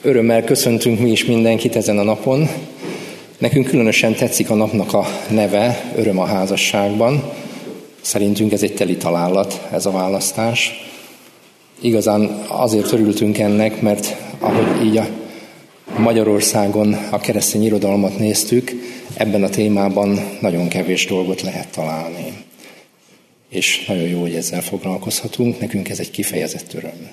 Örömmel köszöntünk mi is mindenkit ezen a napon. Nekünk különösen tetszik a napnak a neve, Öröm a házasságban. Szerintünk ez egy teli találat, ez a választás. Igazán azért örültünk ennek, mert ahogy így a Magyarországon a keresztény irodalmat néztük, ebben a témában nagyon kevés dolgot lehet találni. És nagyon jó, hogy ezzel foglalkozhatunk, nekünk ez egy kifejezett öröm.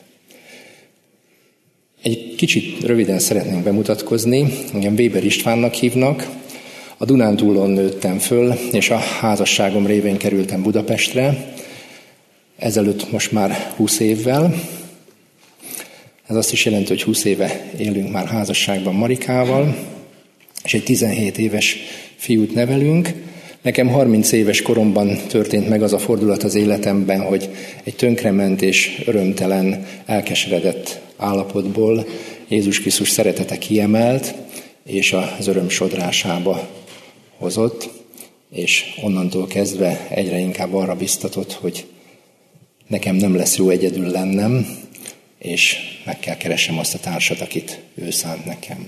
Egy kicsit röviden szeretnénk bemutatkozni, engem Weber Istvánnak hívnak, a Dunántúlon nőttem föl, és a házasságom révén kerültem Budapestre, ezelőtt most már 20 évvel. Ez azt is jelenti, hogy 20 éve élünk már házasságban Marikával, és egy 17 éves fiút nevelünk. Nekem 30 éves koromban történt meg az a fordulat az életemben, hogy egy tönkrement és örömtelen, elkeseredett állapotból Jézus Krisztus szeretete kiemelt, és az öröm sodrásába hozott, és onnantól kezdve egyre inkább arra biztatott, hogy nekem nem lesz jó egyedül lennem, és meg kell keresem azt a társat, akit ő szánt nekem.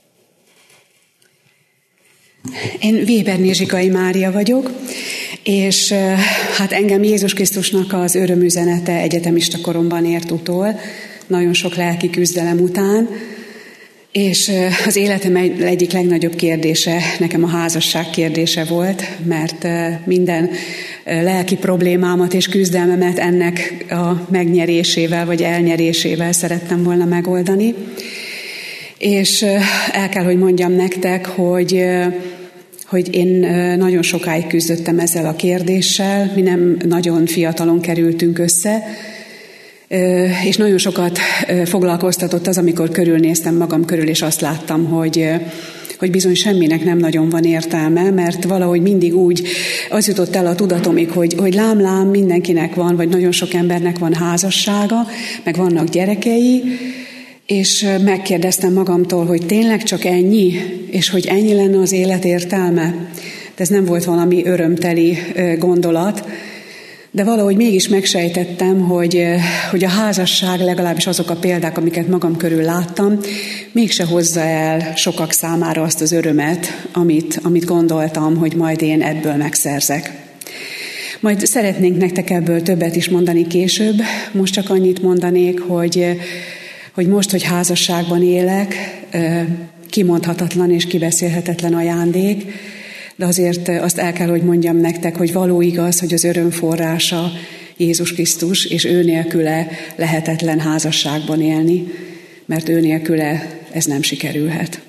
Én Weber Nézsikai Mária vagyok, és hát engem Jézus Krisztusnak az örömüzenete egyetemista koromban ért utol, nagyon sok lelki küzdelem után, és az életem egyik legnagyobb kérdése nekem a házasság kérdése volt, mert minden lelki problémámat és küzdelmemet ennek a megnyerésével vagy elnyerésével szerettem volna megoldani. És el kell, hogy mondjam nektek, hogy én nagyon sokáig küzdöttem ezzel a kérdéssel, mi nem nagyon fiatalon kerültünk össze, és nagyon sokat foglalkoztatott az, amikor körülnéztem magam körül, és azt láttam, hogy bizony semminek nem nagyon van értelme, mert valahogy mindig úgy az jutott el a tudatomig, hogy lám mindenkinek van, vagy nagyon sok embernek van házassága, meg vannak gyerekei, és megkérdeztem magamtól, hogy tényleg csak ennyi, és hogy ennyi lenne az élet értelme. De ez nem volt valami örömteli gondolat, de valahogy mégis megsejtettem, hogy a házasság, legalábbis azok a példák, amiket magam körül láttam, mégse hozza el sokak számára azt az örömet, amit gondoltam, hogy majd én ebből megszerzek. Majd szeretnénk nektek ebből többet is mondani később, most csak annyit mondanék, hogy most, hogy házasságban élek, kimondhatatlan és kibeszélhetetlen ajándék, de azért azt el kell, hogy mondjam nektek, hogy való igaz, hogy az öröm forrása Jézus Krisztus, és ő nélküle lehetetlen házasságban élni, mert ő nélküle ez nem sikerülhet.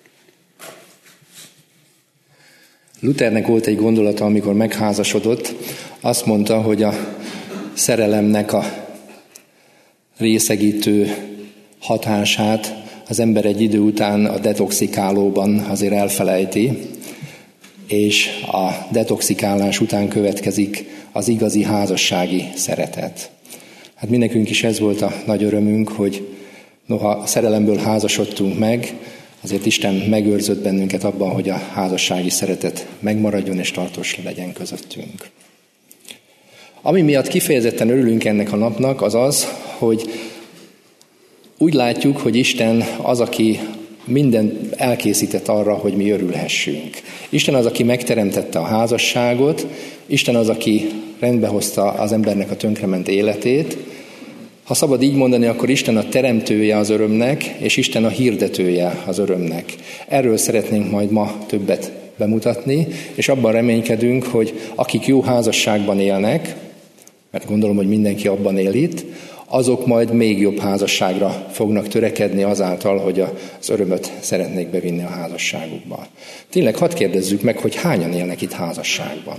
Luthernek volt egy gondolata, amikor megházasodott, azt mondta, hogy a szerelemnek a részegítő hatását az ember egy idő után a detoxikálóban azért elfelejti, és a detoxikálás után következik az igazi házassági szeretet. Hát mi nekünk is ez volt a nagy örömünk, hogy noha szerelemből házasodtunk meg, azért Isten megőrzött bennünket abban, hogy a házassági szeretet megmaradjon és tartós legyen közöttünk. Ami miatt kifejezetten örülünk ennek a napnak, az az, hogy úgy látjuk, hogy Isten az, aki mindent elkészített arra, hogy mi örülhessünk. Isten az, aki megteremtette a házasságot, Isten az, aki rendbehozta az embernek a tönkrement életét. Ha szabad így mondani, akkor Isten a teremtője az örömnek, és Isten a hirdetője az örömnek. Erről szeretnénk majd ma többet bemutatni, és abban reménykedünk, hogy akik jó házasságban élnek, mert gondolom, hogy mindenki abban él itt, azok majd még jobb házasságra fognak törekedni azáltal, hogy az örömöt szeretnék bevinni a házasságukba. Tényleg hadd kérdezzük meg, hogy hányan élnek itt házasságban?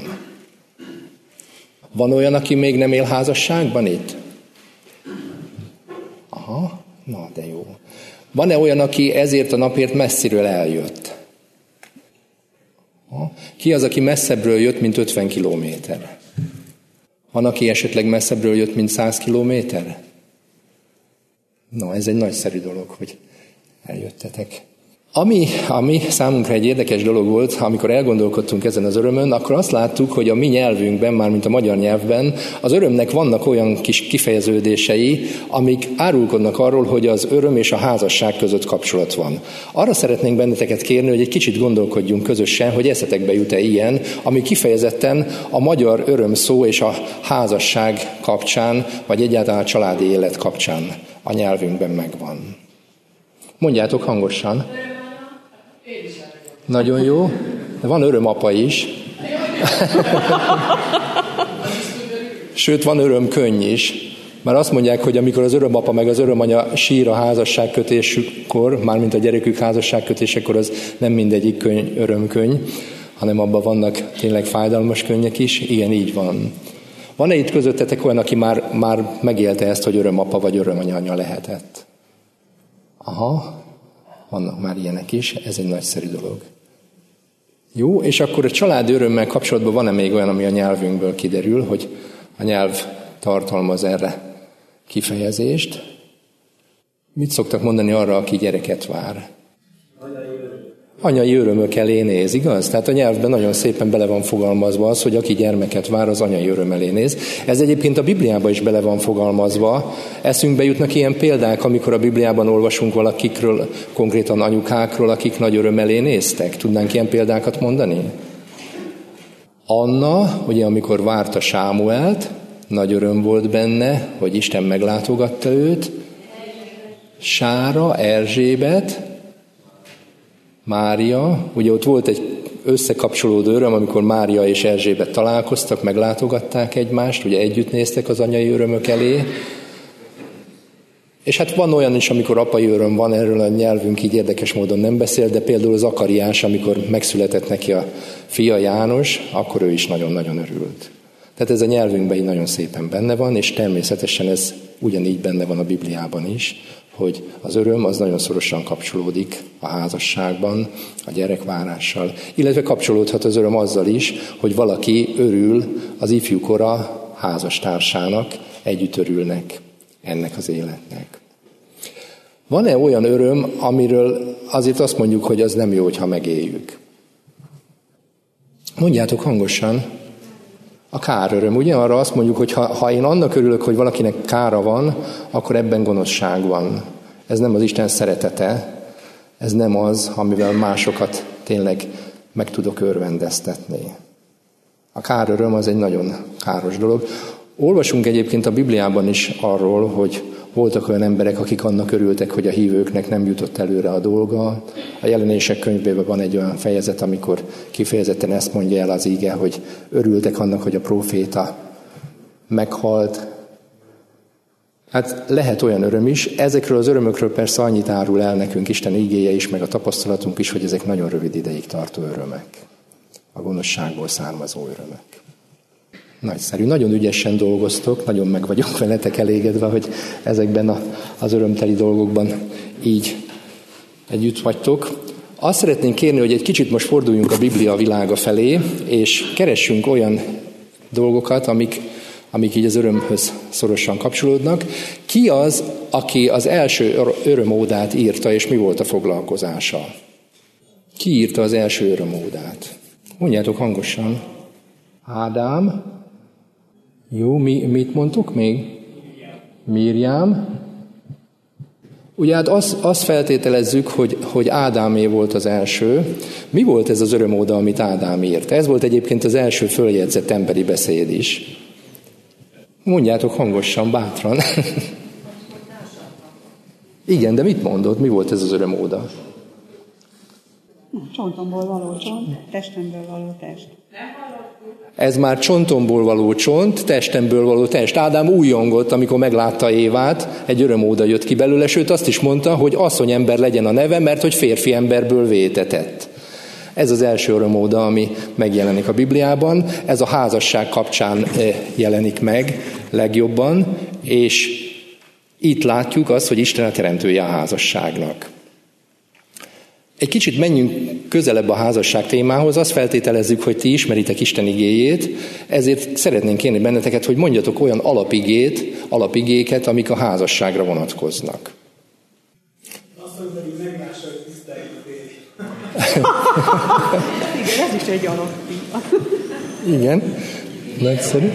Van olyan, aki még nem él házasságban itt? Aha, na de jó. Van-e olyan, aki ezért a napért messziről eljött? Aha. Ki az, aki messzebbről jött, mint 50 kilométer? Van, aki esetleg messzebbről jött, mint 100 kilométer? No, ez egy nagyszerű dolog, hogy eljöttetek. Ami számunkra egy érdekes dolog volt, amikor elgondolkodtunk ezen az örömön, akkor azt láttuk, hogy a mi nyelvünkben, mármint a magyar nyelvben, az örömnek vannak olyan kis kifejeződései, amik árulkodnak arról, hogy az öröm és a házasság között kapcsolat van. Arra szeretnénk benneteket kérni, hogy egy kicsit gondolkodjunk közösen, hogy eszetekbe jut-e ilyen, ami kifejezetten a magyar öröm szó és a házasság kapcsán, vagy egyáltalán a családi élet kapcsán a nyelvünkben megvan. Mondjátok hangosan. Nagyon jó. De van örömapa is. Sőt, van örömkönny is. Már azt mondják, hogy amikor az örömapa meg az örömanya sír a házasságkötésükkor, mármint a gyerekük házasságkötésekor, az nem mindegyik örömkönny, hanem abban vannak tényleg fájdalmas könnyek is. Igen, így van. Van-e itt közöttetek olyan, aki már megélte ezt, hogy örömapa vagy örömanya lehetett? Aha. Vannak már ilyenek is, ez egy nagyszerű dolog. Jó, és akkor a családi örömmel kapcsolatban van-e még olyan, ami a nyelvünkből kiderül, hogy a nyelv tartalmaz erre kifejezést? Mit szoktak mondani arra, aki gyereket vár? Anyai örömök elé néz, igaz? Tehát a nyelvben nagyon szépen bele van fogalmazva az, hogy aki gyermeket vár, az anyai öröm elé néz. Ez egyébként a Bibliában is bele van fogalmazva. Eszünkbe jutnak ilyen példák, amikor a Bibliában olvasunk valakikről, konkrétan anyukákról, akik nagy öröm elé néztek. Tudnánk ilyen példákat mondani? Anna, ugye amikor várta Sámuelt, nagy öröm volt benne, hogy Isten meglátogatta őt. Sára, Erzsébet, Mária, ugye ott volt egy összekapcsolódó öröm, amikor Mária és Erzsébet találkoztak, meglátogatták egymást, ugye együtt néztek az anyai örömök elé. És hát van olyan is, amikor apai öröm van, erről a nyelvünk így érdekes módon nem beszél, de például Zakariás, amikor megszületett neki a fia János, akkor ő is nagyon-nagyon örült. Tehát ez a nyelvünkben így nagyon szépen benne van, és természetesen ez ugyanígy benne van a Bibliában is, hogy az öröm az nagyon szorosan kapcsolódik a házasságban, a gyerekvárással, illetve kapcsolódhat az öröm azzal is, hogy valaki örül az ifjúkora házastársának, együtt örülnek ennek az életnek. Van-e olyan öröm, amiről azért azt mondjuk, hogy az nem jó, hogyha megéljük? Mondjátok hangosan. A káröröm, ugye? Arra azt mondjuk, hogy ha én annak örülök, hogy valakinek kára van, akkor ebben gonoszság van. Ez nem az Isten szeretete, ez nem az, amivel másokat tényleg meg tudok örvendeztetni. A káröröm az egy nagyon káros dolog. Olvasunk egyébként a Bibliában is arról, hogy voltak olyan emberek, akik annak örültek, hogy a hívőknek nem jutott előre a dolga. A Jelenések könyvében van egy olyan fejezet, amikor kifejezetten ezt mondja el az íge, hogy örültek annak, hogy a próféta meghalt. Hát lehet olyan öröm is. Ezekről az örömökről persze annyit árul el nekünk Isten ígéje is, meg a tapasztalatunk is, hogy ezek nagyon rövid ideig tartó örömek. A gonoszságból származó örömek. Nagyszerű, nagyon ügyesen dolgoztok, nagyon meg vagyok veletek elégedve, hogy ezekben az örömteli dolgokban így együtt vagytok. Azt szeretnénk kérni, hogy egy kicsit most forduljunk a Biblia világa felé, és keressünk olyan dolgokat, amik így az örömhöz szorosan kapcsolódnak. Ki az, aki az első örömódát írta, és mi volt a foglalkozása? Ki írta az első örömódát? Mondjátok hangosan. Ádám. Jó, mit mondtuk még? Miriam. Ugye hát azt feltételezzük, hogy Ádámé volt az első. Mi volt ez az örömóda, amit Ádám írt? Ez volt egyébként az első följegyzett emberi beszéd is. Mondjátok hangosan, bátran. Igen, de mit mondott? Mi volt ez az örömóda? Csontomból való csont, testemből való test. Ez már csontomból való csont, testemből való test. Ádám újjongott, amikor meglátta Évát, egy örömóda jött ki belőle, sőt azt is mondta, hogy asszonyember legyen a neve, mert hogy férfi emberből vétetett. Ez az első örömóda, ami megjelenik a Bibliában. Ez a házasság kapcsán jelenik meg legjobban, és itt látjuk azt, hogy Isten a teremtője a házasságnak. Egy kicsit menjünk közelebb a házasság témához, azt feltételezzük, hogy ti ismeritek Isten igéjét, ezért szeretnénk kérni benneteket, hogy mondjatok olyan alapigéket, amik a házasságra vonatkoznak. Azt mondja, hogy meglássa, hogy tiszteljük Igen, ez is egy alapti. Igen, nagyszerű.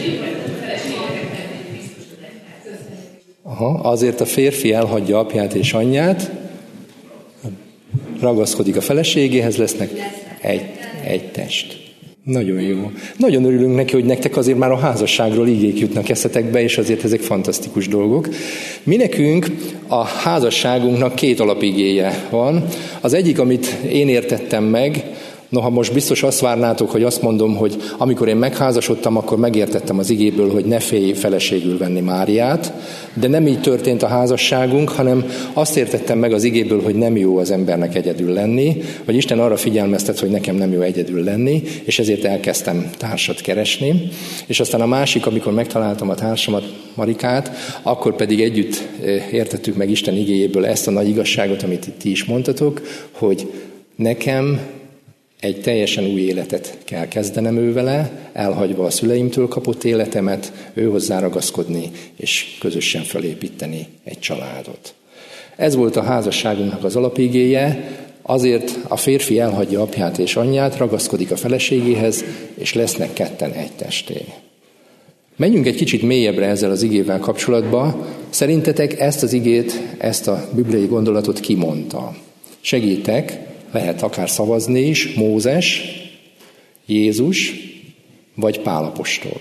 Azért a férfi elhagyja apját és anyját, ragaszkodik a feleségéhez, lesznek egy test. Nagyon jó. Nagyon örülünk neki, hogy nektek azért már a házasságról igék jutnak eszetekbe, és azért ezek fantasztikus dolgok. Mi nekünk a házasságunknak 2 alapigéje van. Az egyik, amit én értettem meg, noha most biztos azt várnátok, hogy azt mondom, hogy amikor én megházasodtam, akkor megértettem az igéből, hogy ne félj feleségül venni Máriát, de nem így történt a házasságunk, hanem azt értettem meg az igéből, hogy nem jó az embernek egyedül lenni, vagy Isten arra figyelmeztet, hogy nekem nem jó egyedül lenni, és ezért elkezdtem társat keresni. És aztán a másik, amikor megtaláltam a társamat, Marikát, akkor pedig együtt értettük meg Isten igéjéből ezt a nagy igazságot, amit itt ti is mondtatok, hogy nekem egy teljesen új életet kell kezdenem ő vele, elhagyva a szüleimtől kapott életemet, ő hozzá ragaszkodni, és közösen felépíteni egy családot. Ez volt a házasságunknak az alapigéje, azért a férfi elhagyja apját és anyját, ragaszkodik a feleségéhez, és lesznek ketten egy testé. Menjünk egy kicsit mélyebbre ezzel az igével kapcsolatban. Szerintetek ezt az igét, ezt a bibliai gondolatot ki mondta? Segítek! Lehet akár szavazni is, Mózes, Jézus, vagy Pál apostol.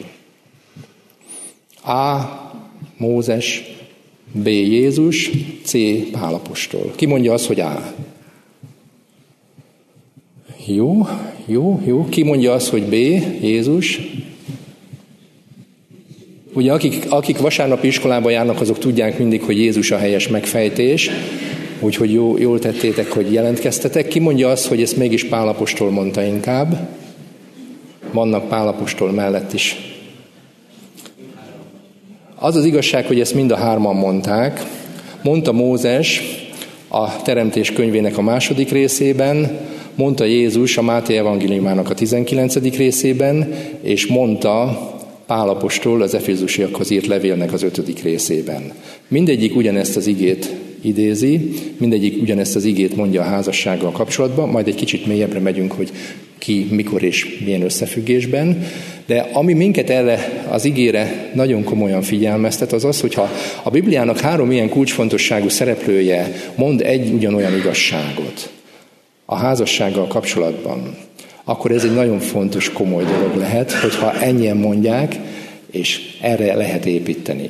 A. Mózes, B. Jézus, C. Pál apostol. Ki mondja azt, hogy A? Jó. Ki mondja azt, hogy B. Jézus? Ugye akik vasárnapi iskolába járnak, azok tudják mindig, hogy Jézus a helyes megfejtés. Úgyhogy jól tettétek, hogy jelentkeztetek. Ki mondja azt, hogy ezt mégis Pál apostol mondta inkább? Vannak Pál apostol mellett is. Az az igazság, hogy ezt mind a 3-an mondták. Mondta Mózes a Teremtés könyvének a 2. részében, mondta Jézus a Máté evangéliumának a 19. részében, és mondta Pál apostol az Efézusiakhoz írt levélnek az 5. részében. Mindegyik ugyanezt az igét idézi, mindegyik ugyanezt az igét mondja a házassággal kapcsolatban, majd egy kicsit mélyebbre megyünk, hogy ki, mikor és milyen összefüggésben, de ami minket erre az igére nagyon komolyan figyelmeztet, az az, hogyha a Bibliának 3 ilyen kulcsfontosságú szereplője mond egy ugyanolyan igazságot a házassággal kapcsolatban, akkor ez egy nagyon fontos, komoly dolog lehet, hogyha ennyien mondják, és erre lehet építeni.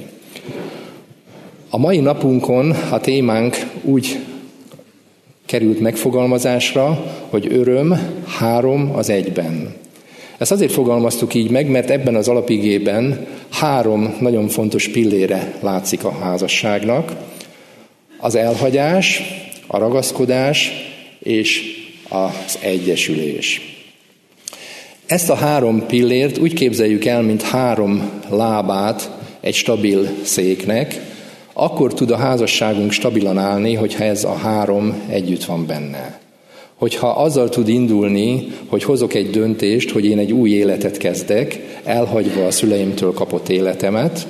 A mai napunkon a témánk úgy került megfogalmazásra, hogy öröm 3 az 1-ben. Ezt azért fogalmaztuk így meg, mert ebben az alapigében 3 nagyon fontos pillére látszik a házasságnak. Az elhagyás, a ragaszkodás és az egyesülés. Ezt a 3 pillért úgy képzeljük el, mint 3 lábát egy stabil széknek, akkor tud a házasságunk stabilan állni, hogyha ez a 3 együtt van benne. Hogyha azzal tud indulni, hogy hozok egy döntést, hogy én egy új életet kezdek, elhagyva a szüleimtől kapott életemet,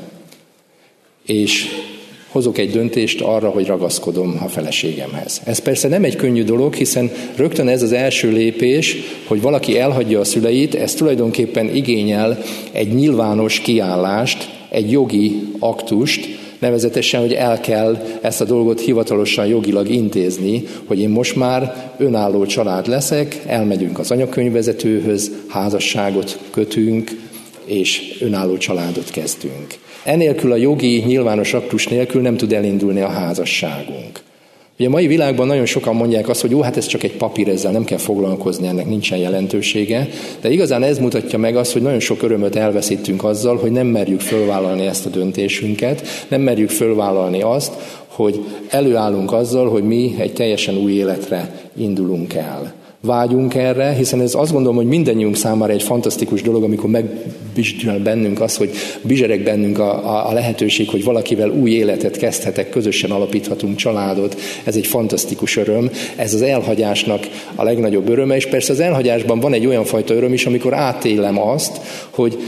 és hozok egy döntést arra, hogy ragaszkodom a feleségemhez. Ez persze nem egy könnyű dolog, hiszen rögtön ez az első lépés, hogy valaki elhagyja a szüleit, ez tulajdonképpen igényel egy nyilvános kiállást, egy jogi aktust, nevezetesen, hogy el kell ezt a dolgot hivatalosan jogilag intézni, hogy én most már önálló család leszek, elmegyünk az anyakönyvvezetőhöz, házasságot kötünk, és önálló családot kezdünk. Enélkül a jogi, nyilvános aktus nélkül nem tud elindulni a házasságunk. Ugye a mai világban nagyon sokan mondják azt, hogy jó, hát ez csak egy papír, ezzel nem kell foglalkozni, ennek nincsen jelentősége, de igazán ez mutatja meg azt, hogy nagyon sok örömöt elveszítünk azzal, hogy nem merjük fölvállalni ezt a döntésünket, nem merjük fölvállalni azt, hogy előállunk azzal, hogy mi egy teljesen új életre indulunk el. Vágyunk erre, hiszen ez azt gondolom, hogy mindannyiunk számára egy fantasztikus dolog, amikor megbizsgál bennünk az, hogy bizsereg bennünk a lehetőség, hogy valakivel új életet kezdhetek, közösen alapíthatunk családot. Ez egy fantasztikus öröm. Ez az elhagyásnak a legnagyobb öröme, és persze az elhagyásban van egy olyan fajta öröm is, amikor átélem azt, hogy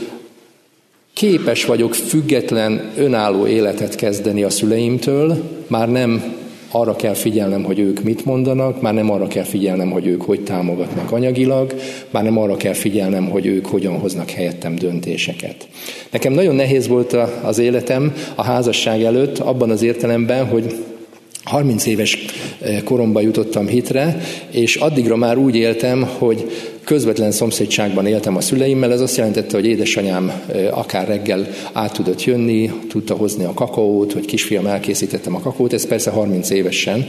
képes vagyok független, önálló életet kezdeni a szüleimtől, már nem arra kell figyelnem, hogy ők mit mondanak, már nem arra kell figyelnem, hogy ők hogy támogatnak anyagilag, már nem arra kell figyelnem, hogy ők hogyan hoznak helyettem döntéseket. Nekem nagyon nehéz volt az életem a házasság előtt, abban az értelemben, hogy 30 éves koromban jutottam hitre, és addigra már úgy éltem, hogy közvetlen szomszédságban éltem a szüleimmel. Ez azt jelentette, hogy édesanyám akár reggel át tudott jönni, tudta hozni a kakaót, hogy kisfiam elkészítettem a kakaót, ez persze 30 évesen.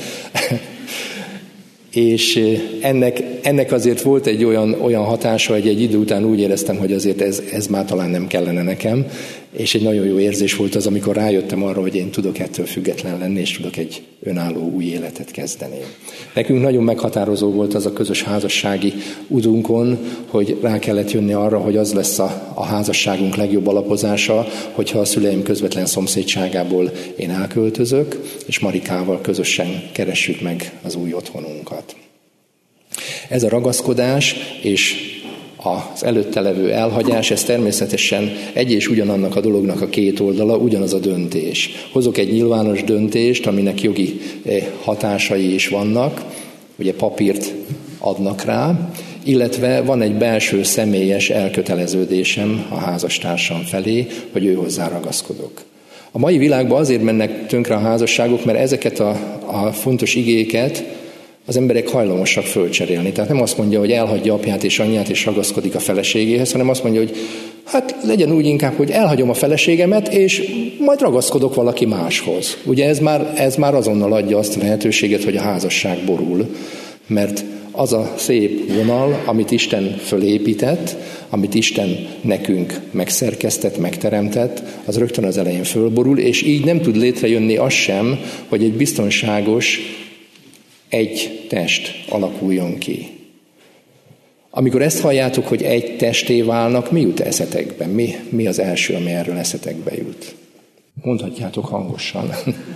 És ennek azért volt egy olyan hatása, hogy egy idő után úgy éreztem, hogy azért ez már talán nem kellene nekem, és egy nagyon jó érzés volt az, amikor rájöttem arra, hogy én tudok ettől független lenni, és tudok egy önálló új életet kezdeni. Nekünk nagyon meghatározó volt az a közös házassági utunkon, hogy rá kellett jönni arra, hogy az lesz a házasságunk legjobb alapozása, hogyha a szüleim közvetlen szomszédságából én elköltözök, és Marikával közösen keressük meg az új otthonunkat. Ez a ragaszkodás és az előtte levő elhagyás, ez természetesen egy és ugyanannak a dolognak a két oldala, ugyanaz a döntés. Hozok egy nyilvános döntést, aminek jogi hatásai is vannak, ugye papírt adnak rá, illetve van egy belső személyes elköteleződésem a házastársam felé, hogy ő hozzá ragaszkodok. A mai világban azért mennek tönkre a házasságok, mert ezeket a fontos igéket az emberek hajlamosak fölcserélni. Tehát nem azt mondja, hogy elhagyja apját és anyját, és ragaszkodik a feleségéhez, hanem azt mondja, hogy hát legyen úgy inkább, hogy elhagyom a feleségemet, és majd ragaszkodok valaki máshoz. Ugye ez már azonnal adja azt a lehetőséget, hogy a házasság borul, mert az a szép vonal, amit Isten fölépített, amit Isten nekünk megszerkesztett, megteremtett, az rögtön az elején fölborul, és így nem tud létrejönni az sem, hogy egy biztonságos egy test alakuljon ki. Amikor ezt halljátok, hogy egy testé válnak, mi jut eszetekbe? Mi az első, ami erről eszetekbe jut? Mondhatjátok hangosan.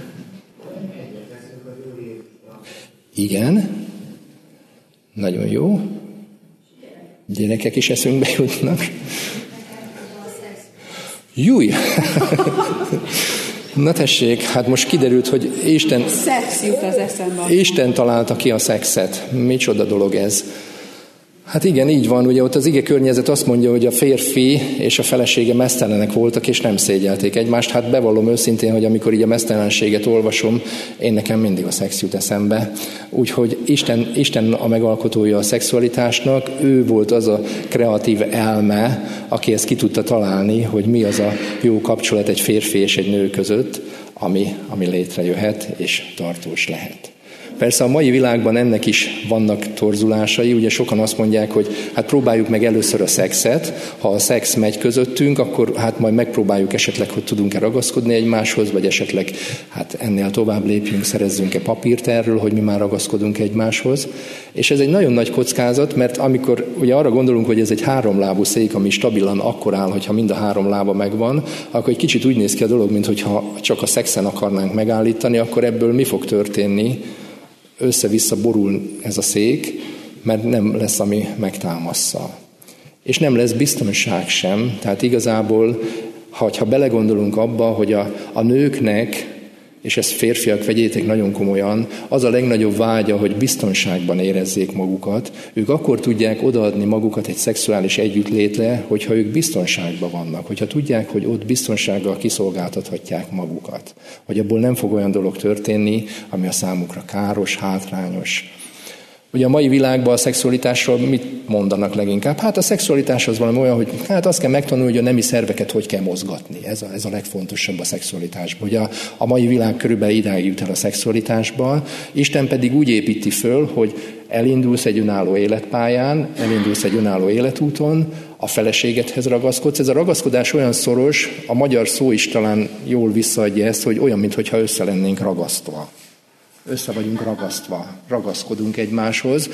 Igen. Nagyon jó. Gyerekek is eszünkbe jutnak. Júj! Na tessék, hát most kiderült, hogy Szex jut az eszembe. Isten találta ki a szexet. Micsoda dolog ez. Hát igen, így van. Ugye ott az ige környezet azt mondja, hogy a férfi és a felesége meztelenek voltak, és nem szégyelték egymást. Hát bevallom őszintén, hogy amikor így a meztelenséget olvasom, én nekem mindig a szex jut eszembe. Úgyhogy Isten a megalkotója a szexualitásnak, ő volt az a kreatív elme, aki ezt ki tudta találni, hogy mi az a jó kapcsolat egy férfi és egy nő között, ami létrejöhet és tartós lehet. Persze a mai világban ennek is vannak torzulásai, ugye sokan azt mondják, hogy hát próbáljuk meg először a szexet, ha a szex megy közöttünk, akkor hát majd megpróbáljuk esetleg, hogy tudunk-e ragaszkodni egymáshoz, vagy esetleg hát ennél tovább lépjünk, szerezzünk-e papírt erről, hogy mi már ragaszkodunk egymáshoz. És ez egy nagyon nagy kockázat, mert amikor ugye arra gondolunk, hogy ez egy háromlábú szék, ami stabilan akkor áll, hogyha mind a három lába megvan, akkor egy kicsit úgy néz ki a dolog, mintha csak a szexen akarnánk megállítani, akkor ebből mi fog történni? Össze-vissza borul ez a szék, mert nem lesz, ami megtámassza. És nem lesz biztonság sem. Tehát igazából, ha belegondolunk abba, hogy a nőknek, és ezt férfiak vegyétek nagyon komolyan, az a legnagyobb vágya, hogy biztonságban érezzék magukat. Ők akkor tudják odaadni magukat egy szexuális együttlétre, hogyha ők biztonságban vannak, hogyha tudják, hogy ott biztonsággal kiszolgáltathatják magukat. Hogy abból nem fog olyan dolog történni, ami a számukra káros, hátrányos. Ugye a mai világban a szexualitásról mit mondanak leginkább? Hát a szexualitás az valami olyan, hogy hát azt kell megtanulni, hogy a nemi szerveket hogy kell mozgatni. Ez a legfontosabb a szexualitásban. Ugye a mai világ körülbelül idáig jut el a szexualitásban, Isten pedig úgy építi föl, hogy elindulsz egy önálló életpályán, elindulsz egy önálló életúton, a feleségedhez ragaszkodsz. Ez a ragaszkodás olyan szoros, a magyar szó is talán jól visszaadja ezt, hogy olyan, mintha össze lennénk ragasztwa. Össze vagyunk ragasztva, ragaszkodunk egymáshoz.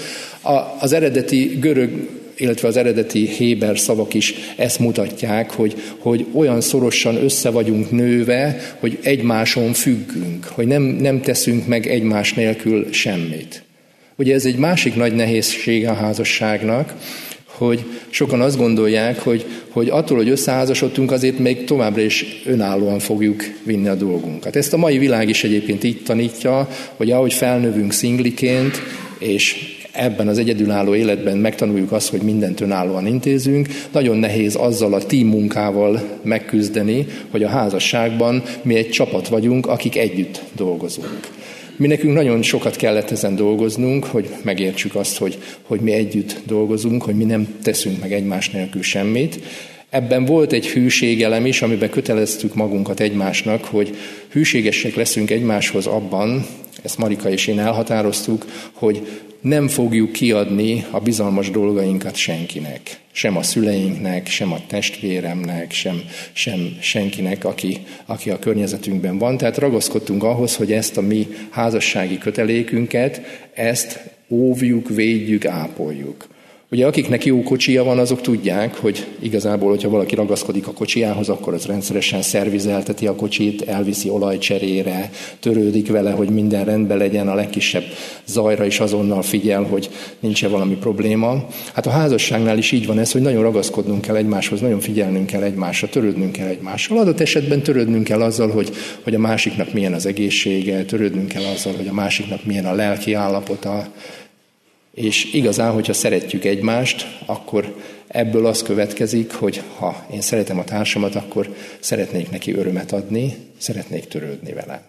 Az eredeti görög, illetve az eredeti héber szavak is ezt mutatják, hogy olyan szorosan össze vagyunk nőve, hogy egymáson függünk, hogy nem teszünk meg egymás nélkül semmit. Ugye ez egy másik nagy nehézsége a házasságnak, hogy sokan azt gondolják, hogy attól, hogy összeházasodtunk, azért még továbbra is önállóan fogjuk vinni a dolgunkat. Ezt a mai világ is egyébként így tanítja, hogy ahogy felnövünk szingliként, és ebben az egyedülálló életben megtanuljuk azt, hogy mindent önállóan intézünk, nagyon nehéz azzal a team munkával megküzdeni, hogy a házasságban mi egy csapat vagyunk, akik együtt dolgozunk. Mi nekünk nagyon sokat kellett ezen dolgoznunk, hogy megértsük azt, hogy mi együtt dolgozunk, hogy mi nem teszünk meg egymás nélkül semmit. Ebben volt egy hűségelem is, amiben köteleztük magunkat egymásnak, hogy hűségesek leszünk egymáshoz abban, ezt Marika és én elhatároztuk, hogy nem fogjuk kiadni a bizalmas dolgainkat senkinek. Sem a szüleinknek, sem a testvéremnek, sem senkinek, aki a környezetünkben van. Tehát ragaszkodtunk ahhoz, hogy ezt a mi házassági kötelékünket, ezt óvjuk, védjük, ápoljuk. Ugye akiknek jó kocsija van, azok tudják, hogy igazából, hogyha valaki ragaszkodik a kocsijához, akkor az rendszeresen szervizelteti a kocsit, elviszi olajcserére, törődik vele, hogy minden rendben legyen, a legkisebb zajra is azonnal figyel, hogy nincs-e valami probléma. Hát a házasságnál is így van ez, hogy nagyon ragaszkodnunk kell egymáshoz, nagyon figyelnünk kell egymásra, törődnünk kell egymással. Adott esetben törődnünk kell azzal, hogy a másiknak milyen az egészsége, törődnünk kell azzal, hogy a másiknak milyen a lelki állapota. És igazán, hogyha szeretjük egymást, akkor ebből az következik, hogy ha én szeretem a társamat, akkor szeretnék neki örömet adni, szeretnék törődni vele.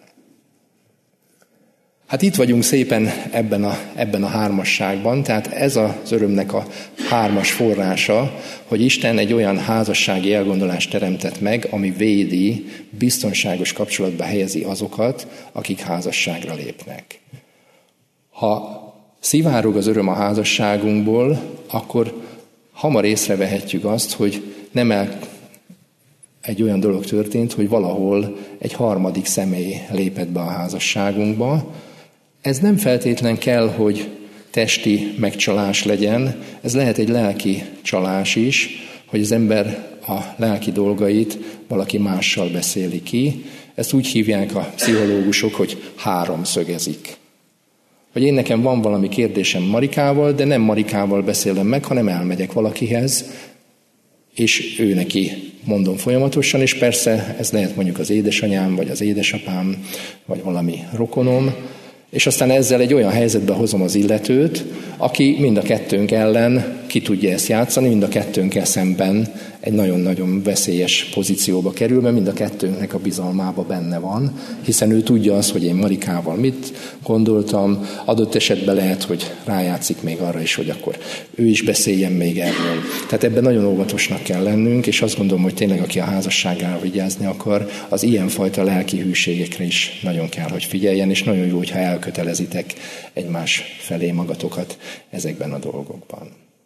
Hát itt vagyunk szépen ebben a hármasságban, tehát ez az örömnek a hármas forrása, hogy Isten egy olyan házassági elgondolást teremtett meg, ami védi, biztonságos kapcsolatba helyezi azokat, akik házasságra lépnek. Ha szivárog az öröm a házasságunkból, akkor hamar észrevehetjük azt, hogy nem egy olyan dolog történt, hogy valahol egy harmadik személy lépett be a házasságunkba. Ez nem feltétlen kell, hogy testi megcsalás legyen, ez lehet egy lelki csalás is, hogy az ember a lelki dolgait valaki mással beszéli ki. Ezt úgy hívják a pszichológusok, hogy háromszögezik. Hogy én nekem van valami kérdésem Marikával, de nem Marikával beszélem meg, hanem elmegyek valakihez, és ő neki mondom folyamatosan, és persze ez lehet mondjuk az édesanyám, vagy az édesapám, vagy valami rokonom, és aztán ezzel egy olyan helyzetbe hozom az illetőt, aki mind a kettőnk ellen ki tudja ezt játszani, mind a kettőnkkel szemben egy nagyon-nagyon veszélyes pozícióba kerül, mert mind a kettőnknek a bizalmába benne van, hiszen ő tudja azt, hogy én Marikával mit gondoltam, adott esetben lehet, hogy rájátszik még arra is, hogy akkor ő is beszéljen még erről. Tehát ebben nagyon óvatosnak kell lennünk, és azt gondolom, hogy tényleg aki a házasságára vigyázni akar, az ilyenfajta lelki hűségekre is nagyon kell, hogy figyeljen, és nagyon jó, hogyha elkötelezitek egymás felé magatokat ezekben a dolgokban.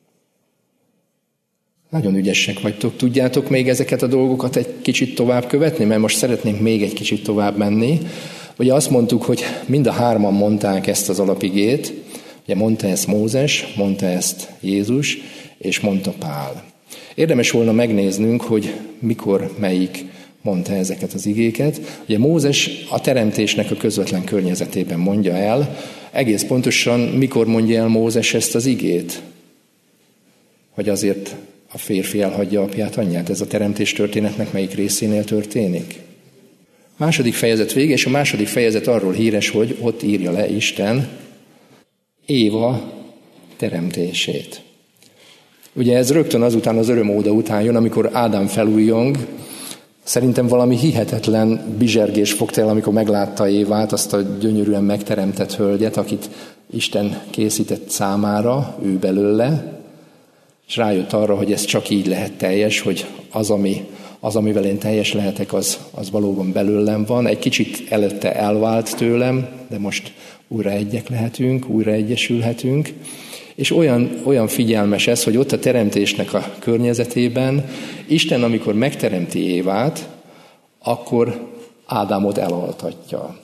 Nagyon ügyesek vagytok, tudjátok még ezeket a dolgokat egy kicsit tovább követni, mert most szeretnénk még egy kicsit tovább menni. Ugye azt mondtuk, hogy mind a hárman mondták ezt az alapigét, ugye mondta ezt Mózes, mondta ezt Jézus, és mondta Pál. Érdemes volna megnéznünk, hogy mikor melyik mondta ezeket az igéket. Ugye Mózes a teremtésnek a közvetlen környezetében mondja el, egész pontosan mikor mondja el Mózes ezt az igét? Hogy azért a férfi elhagyja apját, anyját. Ez a teremtés történetnek melyik részénél történik? Második fejezet vége, és a második fejezet arról híres, hogy ott írja le Isten Éva teremtését. Ugye ez rögtön azután az örömóda után jön, amikor Ádám felújjong. Szerintem valami hihetetlen bizsergés fogta el, amikor meglátta Évát, azt a gyönyörűen megteremtett hölgyet, akit Isten készített számára, ő belőle, és rájött arra, hogy ez csak így lehet teljes, hogy az, amivel én teljes lehetek, az valóban belőlem van. Egy kicsit előtte elvált tőlem, de most újra egyek lehetünk, újra egyesülhetünk. És olyan figyelmes ez, hogy ott a teremtésnek a környezetében Isten, amikor megteremti Évát, akkor Ádámot elaltatja.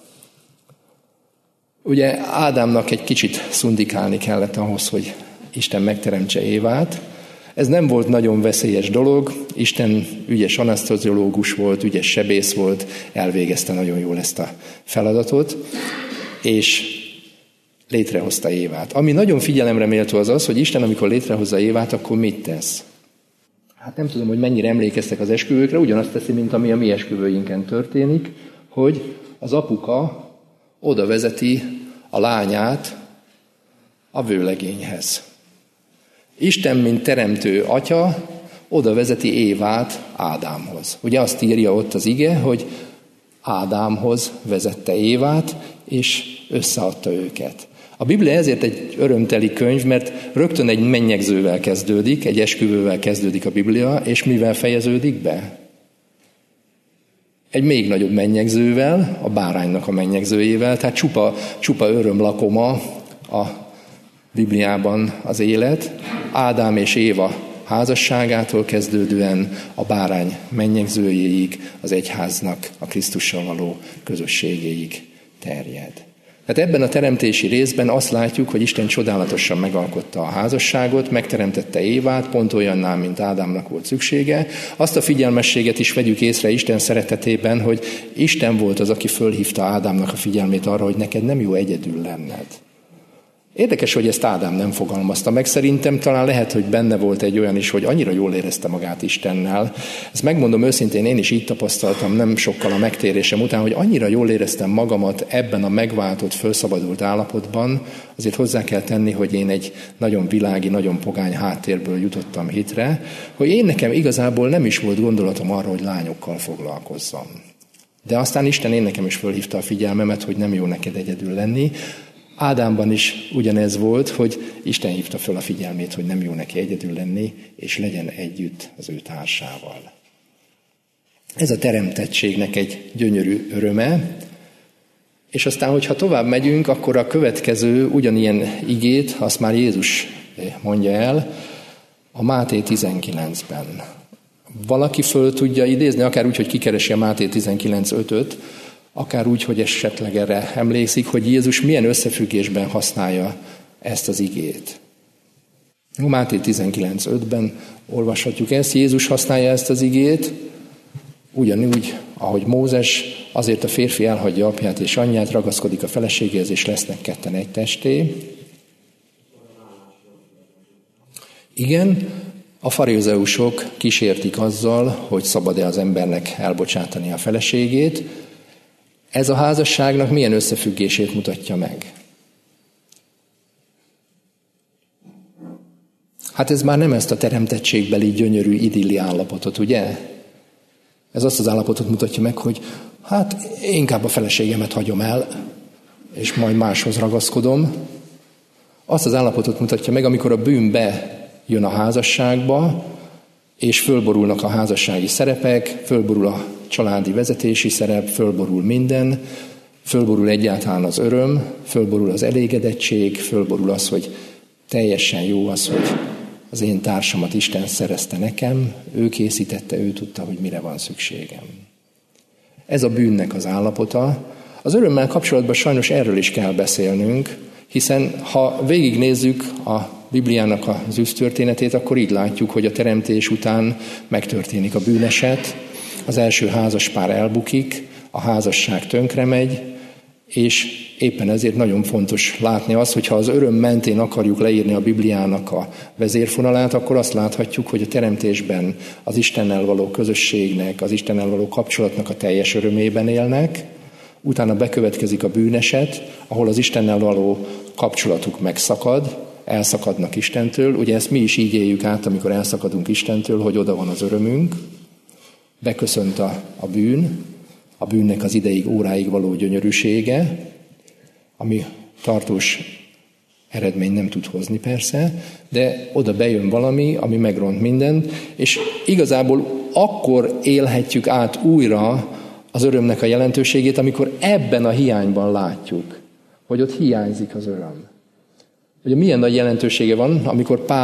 Ugye Ádámnak egy kicsit szundikálni kellett ahhoz, hogy Isten megteremtse Évát. Ez nem volt nagyon veszélyes dolog, Isten ügyes anasztoziológus volt, ügyes sebész volt, elvégezte nagyon jól ezt a feladatot, és létrehozta Évát. Ami nagyon figyelemre méltó az, hogy Isten, amikor létrehozza Évát, akkor mit tesz? Hát nem tudom, hogy mennyire emlékeztek az esküvőkre, ugyanazt teszi, mint ami a mi esküvőinken történik, hogy az apuka oda vezeti a lányát a vőlegényhez. Isten, mint teremtő atya, oda vezeti Évát Ádámhoz. Ugye azt írja ott az ige, hogy Ádámhoz vezette Évát, és összeadta őket. A Biblia ezért egy örömteli könyv, mert rögtön egy mennyegzővel kezdődik, egy esküvővel kezdődik a Biblia, és mivel fejeződik be? Egy még nagyobb mennyegzővel, a báránynak a mennyegzőjével, tehát csupa örömlakoma a Bibliában az élet. Ádám és Éva házasságától kezdődően a bárány mennyegzőjéig, az egyháznak a Krisztussal való közösségéig terjed. Tehát ebben a teremtési részben azt látjuk, hogy Isten csodálatosan megalkotta a házasságot, megteremtette Évát, pont olyannál, mint Ádámnak volt szüksége. Azt a figyelmességet is vegyük észre Isten szeretetében, hogy Isten volt az, aki fölhívta Ádámnak a figyelmét arra, hogy neked nem jó egyedül lenned. Érdekes, hogy ezt Ádám nem fogalmazta meg. Szerintem talán lehet, hogy benne volt egy olyan is, hogy annyira jól érezte magát Istennel. Ezt megmondom őszintén, én is így tapasztaltam nem sokkal a megtérésem után, hogy annyira jól éreztem magamat ebben a megváltott, felszabadult állapotban. Azért hozzá kell tenni, hogy én egy nagyon világi, nagyon pogány háttérből jutottam hitre, hogy én nekem igazából nem is volt gondolatom arra, hogy lányokkal foglalkozzam. De aztán Isten én nekem is fölhívta a figyelmemet, hogy nem jó neked egyedül lenni. Ádámban is ugyanez volt, hogy Isten hívta föl a figyelmét, hogy nem jó neki egyedül lenni, és legyen együtt az ő társával. Ez a teremtettségnek egy gyönyörű öröme, és aztán, hogyha tovább megyünk, akkor a következő ugyanilyen igét, azt már Jézus mondja el a Máté 19-ben. Valaki föl tudja idézni, akár úgy, hogy kikeresi a Máté 19:5-öt, akár úgy, hogy esetleg erre emlékszik, hogy Jézus milyen összefüggésben használja ezt az igét. Máté 19:5-ben olvashatjuk ezt. Jézus használja ezt az igét, ugyanúgy, ahogy Mózes, azért a férfi elhagyja apját és anyját, ragaszkodik a feleségéhez, és lesznek ketten egy testé. Igen, a farizeusok kísértik azzal, hogy szabad-e az embernek elbocsátani a feleségét. Ez a házasságnak milyen összefüggését mutatja meg? Hát ez már nem ezt a teremtettségbeli gyönyörű idilli állapotot, ugye? Ez azt az állapotot mutatja meg, hogy hát inkább a feleségemet hagyom el, és majd máshoz ragaszkodom. Azt az állapotot mutatja meg, amikor a bűn bejön a házasságba, és fölborulnak a házassági szerepek, fölborul a családi vezetési szerep, fölborul minden, fölborul egyáltalán az öröm, fölborul az elégedettség, fölborul az, hogy teljesen jó az, hogy az én társamat Isten szerezte nekem, ő készítette, ő tudta, hogy mire van szükségem. Ez a bűnnek az állapota. Az örömmel kapcsolatban sajnos erről is kell beszélnünk, hiszen ha végignézzük a Bibliának az ősztörténetét, akkor így látjuk, hogy a teremtés után megtörténik a bűneset, az első házaspár elbukik, a házasság tönkremegy, és éppen ezért nagyon fontos látni azt, hogyha az öröm mentén akarjuk leírni a Bibliának a vezérfonalát, akkor azt láthatjuk, hogy a teremtésben az Istennel való közösségnek, az Istennel való kapcsolatnak a teljes örömében élnek, utána bekövetkezik a bűneset, ahol az Istennel való kapcsolatuk megszakad, elszakadnak Istentől. Ugye ezt mi is így éljük át, amikor elszakadunk Istentől, hogy oda van az örömünk. Beköszönt a bűn, a bűnnek az ideig, óráig való gyönyörűsége, ami tartós eredmény nem tud hozni persze, de oda bejön valami, ami megront mindent, és igazából akkor élhetjük át újra az örömnek a jelentőségét, amikor ebben a hiányban látjuk, hogy ott hiányzik az öröm. Ugye milyen nagy jelentősége van, amikor Pál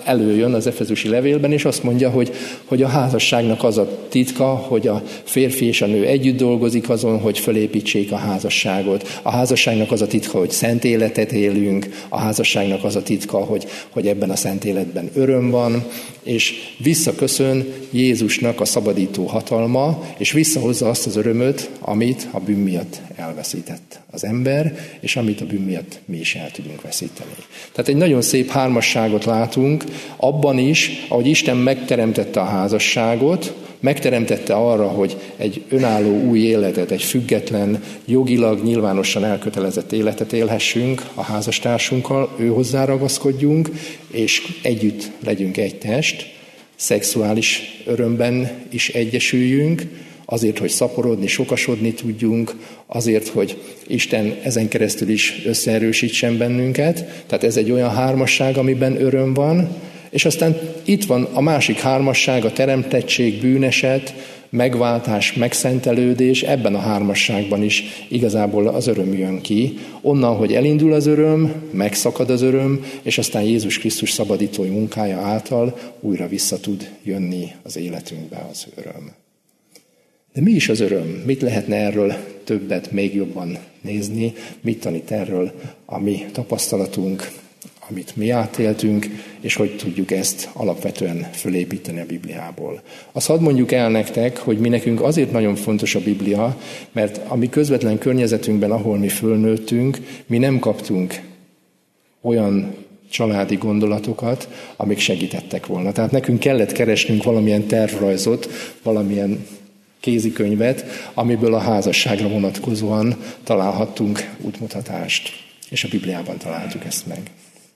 előjön az efezusi levélben, és azt mondja, hogy a házasságnak az a titka, hogy a férfi és a nő együtt dolgozik azon, hogy fölépítsék a házasságot. A házasságnak az a titka, hogy szent életet élünk, a házasságnak az a titka, hogy ebben a szent életben öröm van, és visszaköszön Jézusnak a szabadító hatalma, és visszahozza azt az örömöt, amit a bűn miatt elveszített az ember, és amit a bűn miatt mi is el tudunk veszíteni. Tehát egy nagyon szép hármasságot látunk abban is, ahogy Isten megteremtette a házasságot, megteremtette arra, hogy egy önálló új életet, egy független, jogilag nyilvánosan elkötelezett életet élhessünk a házastársunkkal, ő hozzá ragaszkodjunk, és együtt legyünk egy test, szexuális örömben is egyesüljünk, azért, hogy szaporodni, sokasodni tudjunk, azért, hogy Isten ezen keresztül is összeerősítsen bennünket. Tehát ez egy olyan hármasság, amiben öröm van, és aztán itt van a másik hármasság, a teremtettség, bűneset, megváltás, megszentelődés, ebben a hármasságban is igazából az öröm jön ki. Onnan, hogy elindul az öröm, megszakad az öröm, és aztán Jézus Krisztus szabadítói munkája által újra vissza tud jönni az életünkbe az öröm. De mi is az öröm? Mit lehetne erről többet, még jobban nézni? Mit tanít erről a mi tapasztalatunk, amit mi átéltünk, és hogy tudjuk ezt alapvetően fölépíteni a Bibliából. Azt hadd mondjuk el nektek, hogy mi nekünk azért nagyon fontos a Biblia, mert a mi közvetlen környezetünkben, ahol mi fölnőttünk, mi nem kaptunk olyan családi gondolatokat, amik segítettek volna. Tehát nekünk kellett keresnünk valamilyen tervrajzot, valamilyen kézikönyvet, amiből a házasságra vonatkozóan találhattunk útmutatást. És a Bibliában találtuk ezt meg.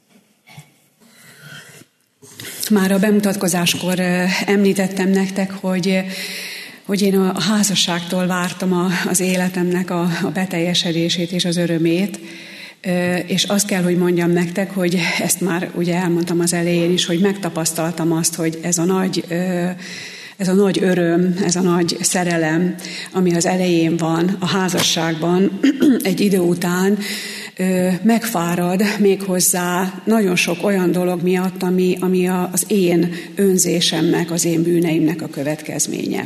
Már a bemutatkozáskor említettem nektek, hogy én a házasságtól vártam az életemnek a beteljesedését és az örömét, és azt kell, hogy mondjam nektek, hogy ezt már ugye elmondtam az elején is, hogy megtapasztaltam azt, hogy ez a nagy öröm, ez a nagy szerelem, ami az elején van a házasságban, egy idő után megfárad méghozzá nagyon sok olyan dolog miatt, ami az én önzésemnek, az én bűneimnek a következménye.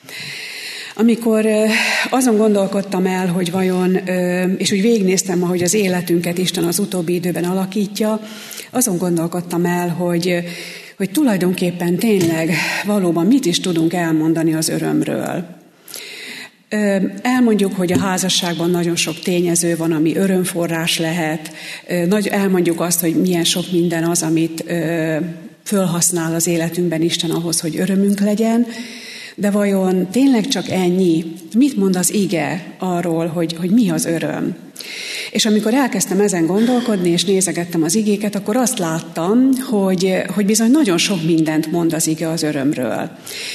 Amikor azon gondolkodtam el, hogy vajon, és úgy végignéztem, ahogy az életünket Isten az utóbbi időben alakítja, azon gondolkodtam el, hogy tulajdonképpen tényleg valóban mit is tudunk elmondani az örömről. Elmondjuk, hogy a házasságban nagyon sok tényező van, ami örömforrás lehet. Elmondjuk azt, hogy milyen sok minden az, amit fölhasznál az életünkben Isten ahhoz, hogy örömünk legyen. De vajon tényleg csak ennyi? Mit mond az ige arról, hogy mi az öröm? És amikor elkezdtem ezen gondolkodni, és nézegettem az igéket, akkor azt láttam, hogy bizony nagyon sok mindent mond az ige az örömről.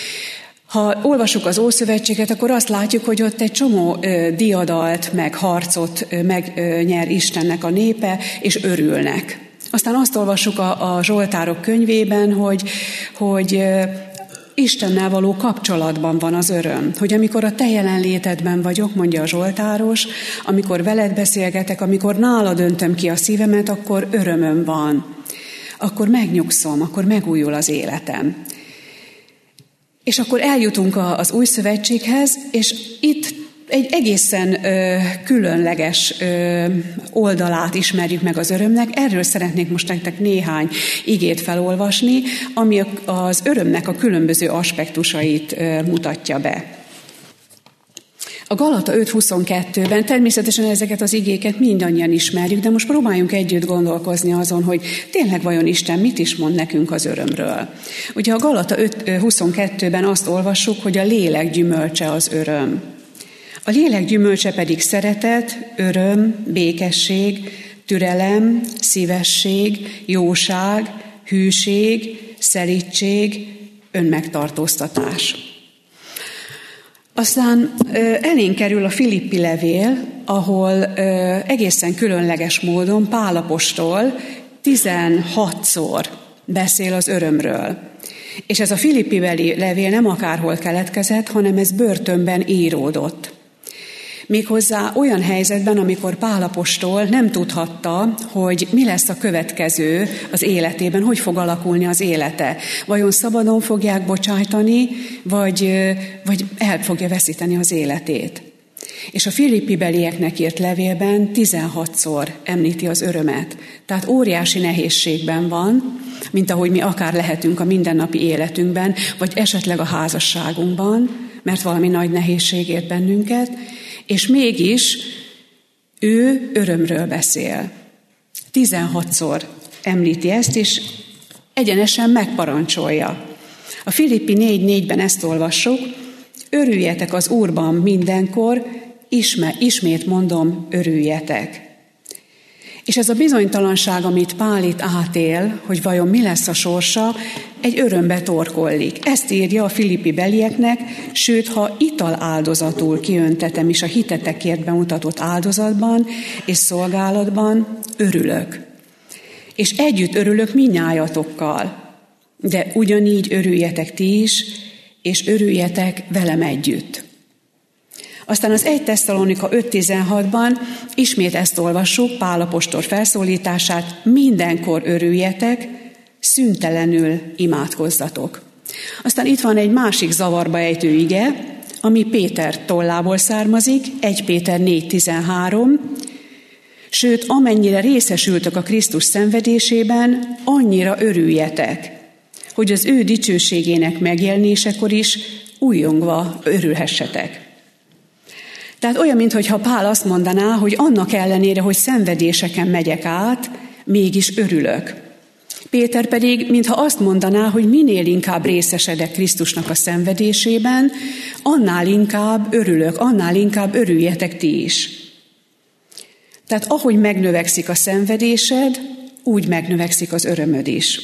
Ha olvasjuk az Ószövetséget, akkor azt látjuk, hogy ott egy csomó diadalt, meg harcot megnyer Istennek a népe, és örülnek. Aztán azt olvassuk a Zsoltárok könyvében, hogy Istennel való kapcsolatban van az öröm. Hogy amikor a te jelenlétedben vagyok, mondja a Zsoltáros, amikor veled beszélgetek, amikor nálad öntöm ki a szívemet, akkor örömöm van. Akkor megnyugszom, akkor megújul az életem. És akkor eljutunk az Új Szövetséghez, és itt egy egészen különleges oldalát ismerjük meg az örömnek. Erről szeretnék most nektek néhány igét felolvasni, ami az örömnek a különböző aspektusait mutatja be. A Galata 5.22-ben természetesen ezeket az igéket mindannyian ismerjük, de most próbáljunk együtt gondolkozni azon, hogy tényleg vajon Isten mit is mond nekünk az örömről. Ugye a Galata 5.22-ben azt olvassuk, hogy a lélek gyümölcse az öröm. A lélek gyümölcse pedig szeretet, öröm, békesség, türelem, szívesség, jóság, hűség, szelídség, önmegtartóztatás. Aztán elénk kerül a Filippi levél, ahol egészen különleges módon Pál apostol 16-szor beszél az örömről. És ez a Filippibeli levél nem akárhol keletkezett, hanem ez börtönben íródott. Méghozzá olyan helyzetben, amikor Pál apostol nem tudhatta, hogy mi lesz a következő az életében, hogy fog alakulni az élete. Vajon szabadon fogják bocsájtani, vagy el fogja veszíteni az életét. És a Filippi belieknek írt levélben 16-szor említi az örömet. Tehát óriási nehézségben van, mint ahogy mi akár lehetünk a mindennapi életünkben, vagy esetleg a házasságunkban, mert valami nagy nehézség ért bennünket, és mégis ő örömről beszél. 16-szor említi ezt, és egyenesen megparancsolja. A Filippi 4:4-ben ezt olvassuk: örüljetek az Úrban mindenkor, ismét mondom, örüljetek. És ez a bizonytalanság, amit Pál itt átél, hogy vajon mi lesz a sorsa, egy örömbe torkollik. Ezt írja a Filippi belieknek, sőt, ha ital áldozatul kiöntetem is a hitetekért bemutatott áldozatban és szolgálatban, örülök. És együtt örülök mindnyájatokkal, de ugyanígy örüljetek ti is, és örüljetek velem együtt. Aztán az 1 Tesszalonika 5:16-ban ismét ezt olvassuk, Pál apostol felszólítását: mindenkor örüljetek, szüntelenül imádkozzatok. Aztán itt van egy másik zavarba ejtő ige, ami Péter tollából származik, 1 Péter 4:13, sőt, amennyire részesültök a Krisztus szenvedésében, annyira örüljetek, hogy az ő dicsőségének megjelenésekor is újjongva örülhessetek. Tehát olyan, mintha Pál azt mondaná, hogy annak ellenére, hogy szenvedéseken megyek át, mégis örülök. Péter pedig, mintha azt mondaná, hogy minél inkább részesedek Krisztusnak a szenvedésében, annál inkább örülök, annál inkább örüljetek ti is. Tehát ahogy megnövekszik a szenvedésed, úgy megnövekszik az örömöd is.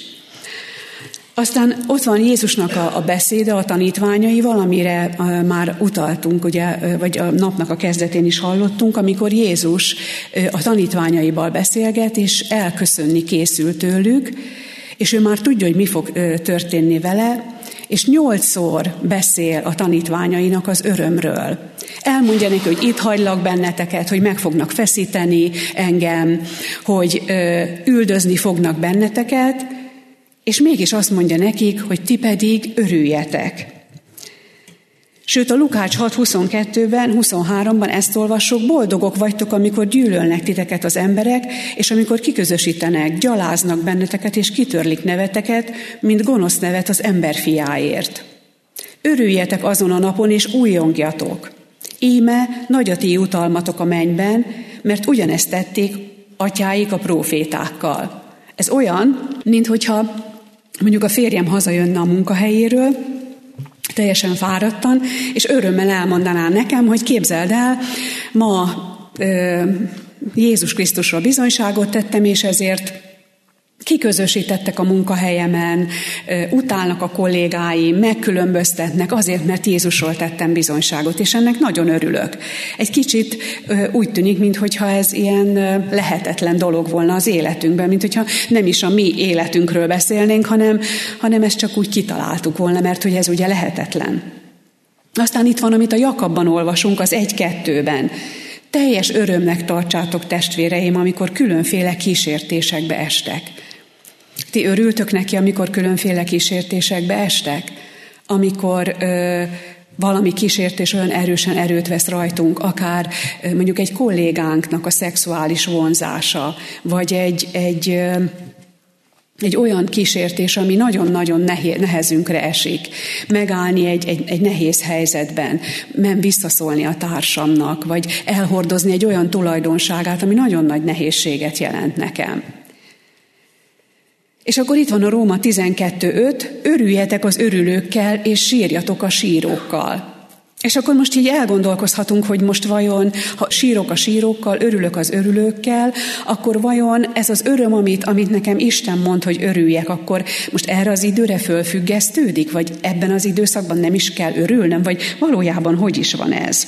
Aztán ott van Jézusnak a beszéde a tanítványaival, amire már utaltunk, ugye, vagy a napnak a kezdetén is hallottunk, amikor Jézus a tanítványaival beszélget, és elköszönni készül tőlük, és ő már tudja, hogy mi fog történni vele, és 8-szor beszél a tanítványainak az örömről. Elmondja neki, hogy itt hagylak benneteket, hogy meg fognak feszíteni engem, hogy üldözni fognak benneteket, és mégis azt mondja nekik, hogy ti pedig örüljetek. Sőt, a Lukács 6:22-ben, 23-ban ezt olvassuk: boldogok vagytok, amikor gyűlölnek titeket az emberek, és amikor kiközösítenek, gyaláznak benneteket, és kitörlik neveteket, mint gonosz nevet az emberfiáért. Örüljetek azon a napon, és újjongjatok. Íme nagy a ti jutalmatok a mennyben, mert ugyanezt tették atyáik a prófétákkal. Ez olyan, minthogyha mondjuk a férjem hazajönne a munkahelyéről, teljesen fáradtan, és örömmel elmondaná nekem, hogy képzeld el, ma Jézus Krisztusról bizonyságot tettem, és ezért kiközösítettek a munkahelyemen, utálnak a kollégáim, megkülönböztetnek azért, mert Jézusról tettem bizonyságot, és ennek nagyon örülök. Egy kicsit úgy tűnik, mintha ez ilyen lehetetlen dolog volna az életünkben, mintha nem is a mi életünkről beszélnénk, hanem ezt csak úgy kitaláltuk volna, mert hogy ez ugye lehetetlen. Aztán itt van, amit a Jakabban olvasunk, az 1-2-ben. Teljes örömnek tartsátok, testvéreim, amikor különféle kísértésekbe estek. Ti örültök neki, amikor különféle kísértésekbe estek? Amikor valami kísértés olyan erősen erőt vesz rajtunk, akár mondjuk egy kollégánknak a szexuális vonzása, vagy egy olyan kísértés, ami nagyon-nagyon nehezünkre esik. Megállni egy nehéz helyzetben, nem visszaszólni a társamnak, vagy elhordozni egy olyan tulajdonságát, ami nagyon nagy nehézséget jelent nekem. És akkor itt van a Róma 12:5, örüljetek az örülőkkel, és sírjatok a sírókkal. És akkor most így elgondolkozhatunk, hogy most vajon, ha sírok a sírókkal, örülök az örülőkkel, akkor vajon ez az öröm, amit nekem Isten mond, hogy örüljek, akkor most erre az időre fölfüggesztődik, vagy ebben az időszakban nem is kell örülnem, vagy valójában hogy is van ez?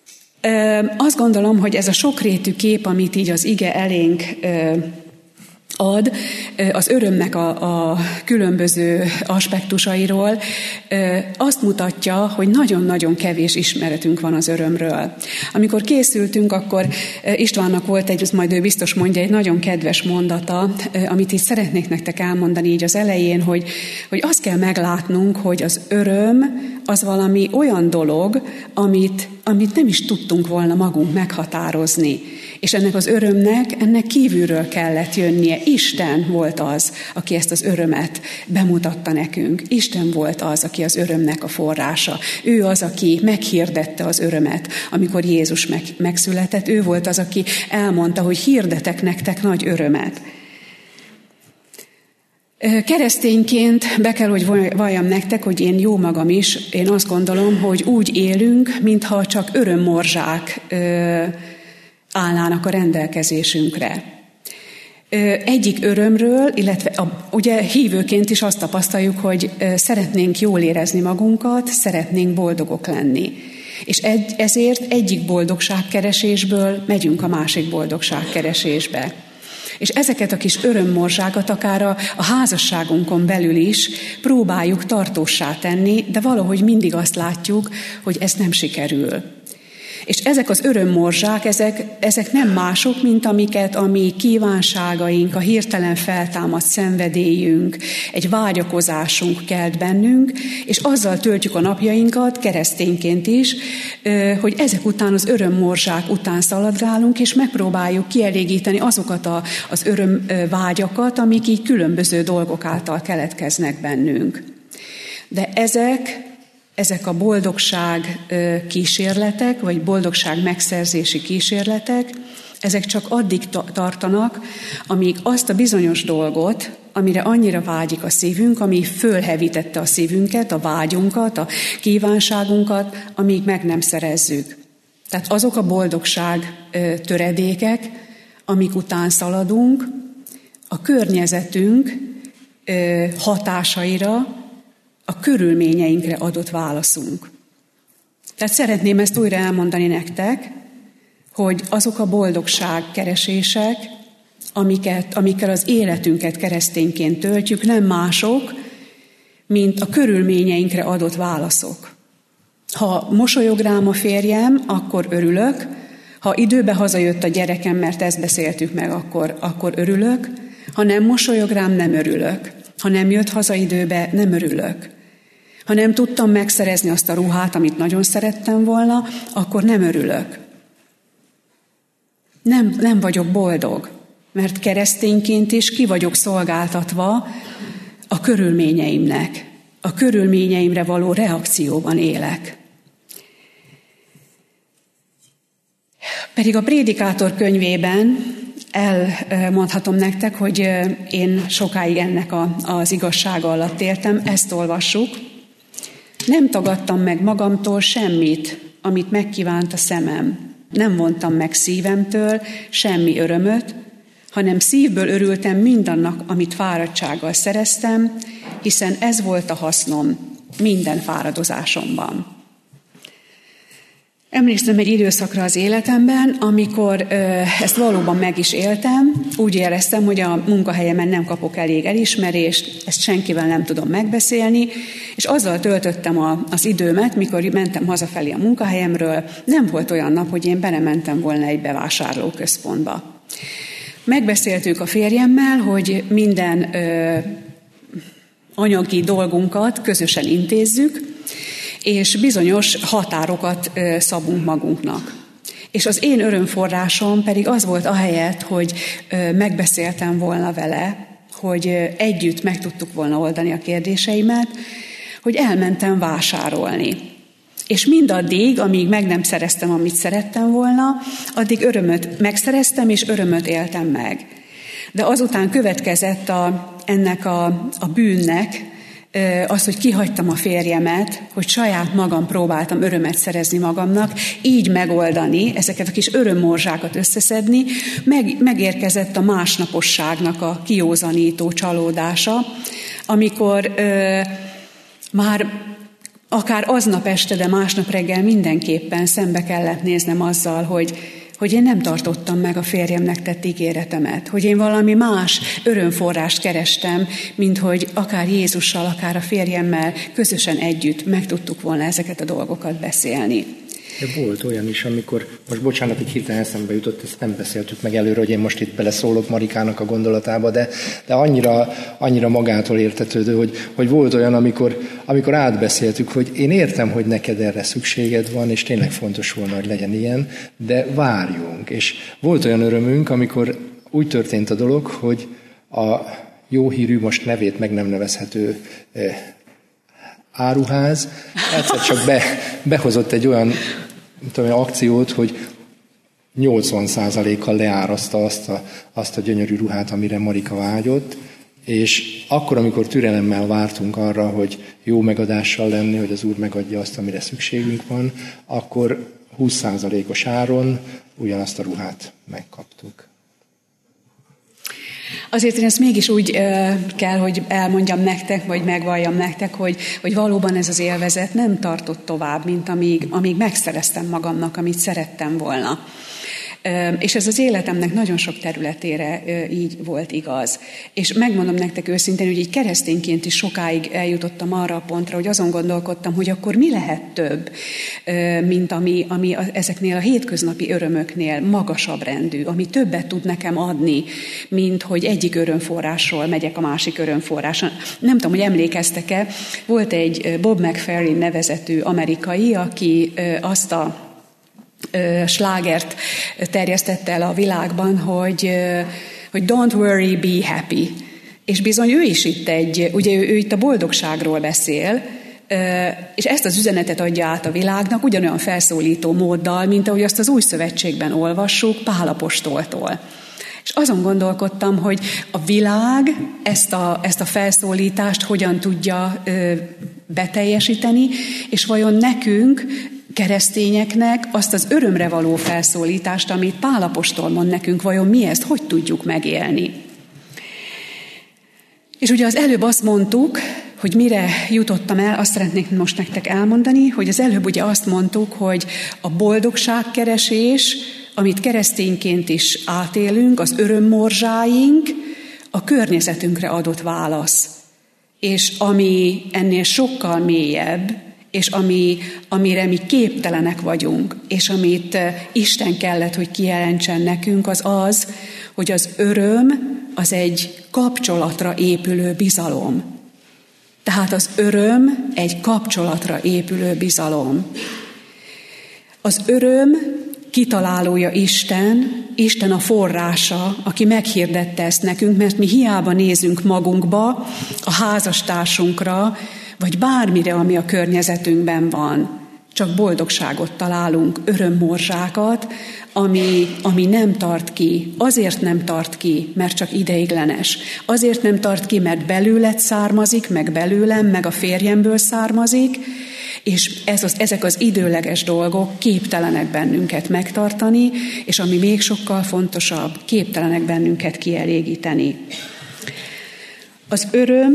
Azt gondolom, hogy ez a sokrétű kép, amit így az ige elénk ad az örömnek a különböző aspektusairól, azt mutatja, hogy nagyon-nagyon kevés ismeretünk van az örömről. Amikor készültünk, akkor Istvánnak volt majd ő biztos mondja, egy nagyon kedves mondata, amit itt szeretnék nektek elmondani így az elején, hogy azt kell meglátnunk, hogy az öröm az valami olyan dolog, amit nem is tudtunk volna magunk meghatározni. És ennek az ennek kívülről kellett jönnie. Isten volt az, aki ezt az örömet bemutatta nekünk. Isten volt az, aki az örömnek a forrása. Ő az, aki meghirdette az örömet, amikor Jézus megszületett. Ő volt az, aki elmondta, hogy hirdetek nektek nagy örömet. Keresztényként be kell, hogy valljam nektek, hogy én jó magam is, én azt gondolom, hogy úgy élünk, mintha csak örömmorzsák állnának a rendelkezésünkre. Egyik örömről, illetve ugye hívőként is azt tapasztaljuk, hogy szeretnénk jól érezni magunkat, szeretnénk boldogok lenni. És ezért egyik boldogságkeresésből megyünk a másik boldogságkeresésbe. És ezeket a kis örömmorzsákat akár a házasságunkon belül is próbáljuk tartóssá tenni, de valahogy mindig azt látjuk, hogy ez nem sikerül. És ezek az örömmorzsák, ezek nem mások, mint amiket a mi kívánságaink, a hirtelen feltámadt szenvedélyünk, egy vágyakozásunk kelt bennünk, és azzal töltjük a napjainkat, keresztényként is, hogy ezek után az örömmorzsák után szaladgálunk, és megpróbáljuk kielégíteni azokat az örömvágyakat, amik így különböző dolgok által keletkeznek bennünk. De ezek a boldogság kísérletek, vagy boldogság megszerzési kísérletek, ezek csak addig tartanak, amíg azt a bizonyos dolgot, amire annyira vágyik a szívünk, ami fölhevítette a szívünket, a vágyunkat, a kívánságunkat, amíg meg nem szerezzük. Tehát azok a boldogság töredékek, amik után szaladunk, a környezetünk hatásaira, a körülményeinkre adott válaszunk. Tehát szeretném ezt újra elmondani hogy azok a boldogságkeresések, amikkel az életünket keresztényként töltjük, nem mások, mint a körülményeinkre adott válaszok. Ha mosolyog rám a férjem, akkor örülök, ha időbe hazajött a gyerekem, mert ezt beszéltük meg, akkor örülök, ha nem mosolyog rám, nem örülök. Ha nem jött haza időbe, nem örülök. Ha nem tudtam megszerezni azt a ruhát, amit nagyon szerettem volna, akkor nem örülök. Nem vagyok boldog, mert keresztényként is ki vagyok szolgáltatva a körülményeimnek. A körülményeimre való reakcióban élek. Pedig a Prédikátor könyvében elmondhatom nektek, hogy én sokáig ennek az igazsága alatt éltem, ezt olvassuk. Nem tagadtam meg magamtól semmit, amit megkívánt a szemem. Nem vontam meg szívemtől semmi örömöt, hanem szívből örültem mindannak, amit fáradtsággal szereztem, hiszen ez volt a hasznom minden fáradozásomban. Emlékszem egy időszakra az életemben, amikor ezt valóban meg is éltem, úgy éreztem, hogy a munkahelyemen nem kapok elég elismerést, ezt senkivel nem tudom megbeszélni, és azzal töltöttem az időmet, mikor mentem hazafelé a munkahelyemről, nem volt olyan nap, hogy én belementem volna egy bevásárlóközpontba. Megbeszéltük a férjemmel, hogy minden anyagi dolgunkat közösen intézzük, és bizonyos határokat szabunk magunknak. És az én örömforrásom pedig az volt ahelyett, hogy megbeszéltem volna vele, hogy együtt meg tudtuk volna oldani a kérdéseimet, hogy elmentem vásárolni. És mindaddig, amíg meg nem szereztem, amit szerettem volna, addig örömöt megszereztem, és örömöt éltem meg. De azután következett ennek a bűnnek, az, hogy kihagytam a férjemet, hogy saját magam próbáltam örömet szerezni magamnak, így megoldani, ezeket a kis örömmorzsákat összeszedni, megérkezett a másnaposságnak a kiózanító csalódása, amikor már akár aznap este, de másnap reggel mindenképpen szembe kellett néznem azzal, hogy én nem tartottam meg a férjemnek tett ígéretemet, hogy én valami más örömforrást kerestem, mint hogy akár Jézussal, akár a férjemmel közösen együtt meg tudtuk volna ezeket a dolgokat beszélni. De volt olyan is, amikor, most bocsánat, hogy hirtelen eszembe jutott, ezt nem beszéltük meg előre, hogy én most itt beleszólok Marikának a gondolatába, de annyira magától értetődő, hogy volt olyan, amikor átbeszéltük, hogy én értem, hogy neked erre szükséged van, és tényleg fontos volna, hogy legyen ilyen, de várjunk. És volt olyan örömünk, amikor úgy történt a dolog, hogy a jó hírű, most nevét meg nem nevezhető áruház egyszer csak behozott egy olyan akciót, hogy 80%-kal leárazta azt a gyönyörű ruhát, amire Marika vágyott, és akkor, amikor türelemmel vártunk arra, hogy jó megadással lenni, hogy az Úr megadja azt, amire szükségünk van, akkor 20%-os áron ugyanazt a ruhát megkaptuk. Azért én ezt mégis úgy kell, hogy elmondjam nektek, vagy megvalljam nektek, hogy valóban ez az élvezet nem tartott tovább, mint amíg megszereztem magamnak, amit szerettem volna. És ez az életemnek nagyon sok területére így volt igaz. És megmondom nektek őszintén, hogy így keresztényként is sokáig eljutottam arra a pontra, hogy azon gondolkodtam, hogy akkor mi lehet több, mint ami ezeknél a hétköznapi örömöknél magasabb rendű, ami többet tud nekem adni, mint hogy egyik örömforrásról megyek a másik örömforráson. Nem tudom, hogy emlékeztek-e, volt egy Bob McFerrin nevezetű amerikai, aki azt a slágert terjesztette el a világban, hogy don't worry, be happy. És bizony ő is itt ugye ő itt a boldogságról beszél, és ezt az üzenetet adja át a világnak ugyanolyan felszólító móddal, mint ahogy azt az Új Szövetségben olvassuk Pál apostoltól. És azon gondolkodtam, hogy a világ ezt a felszólítást hogyan tudja beteljesíteni, és vajon nekünk, keresztényeknek azt az örömre való felszólítást, amit Pál apostol mond nekünk, vajon mi ezt, hogy tudjuk megélni? És ugye az előbb azt mondtuk, hogy mire jutottam el, azt szeretnék most nektek elmondani, hogy az előbb ugye azt mondtuk, hogy a boldogságkeresés, amit keresztényként is átélünk, az örömmorzsáink, a környezetünkre adott válasz. És ami ennél sokkal mélyebb, és amire mi képtelenek vagyunk, és amit Isten kellett, hogy kijelentsen nekünk, az, hogy az öröm az egy kapcsolatra épülő bizalom. Tehát az öröm egy kapcsolatra épülő bizalom. Az öröm kitalálója Isten a forrása, aki meghirdette ezt nekünk, mert mi hiába nézünk magunkba, a házastársunkra, vagy bármire, ami a környezetünkben van. Csak boldogságot találunk, örömmorzsákat, ami nem tart ki. Azért nem tart ki, mert csak ideiglenes. Azért nem tart ki, mert belőled származik, meg belőlem, meg a férjemből származik, és ezek az időleges dolgok képtelenek bennünket megtartani, és ami még sokkal fontosabb, képtelenek bennünket kielégíteni. Az öröm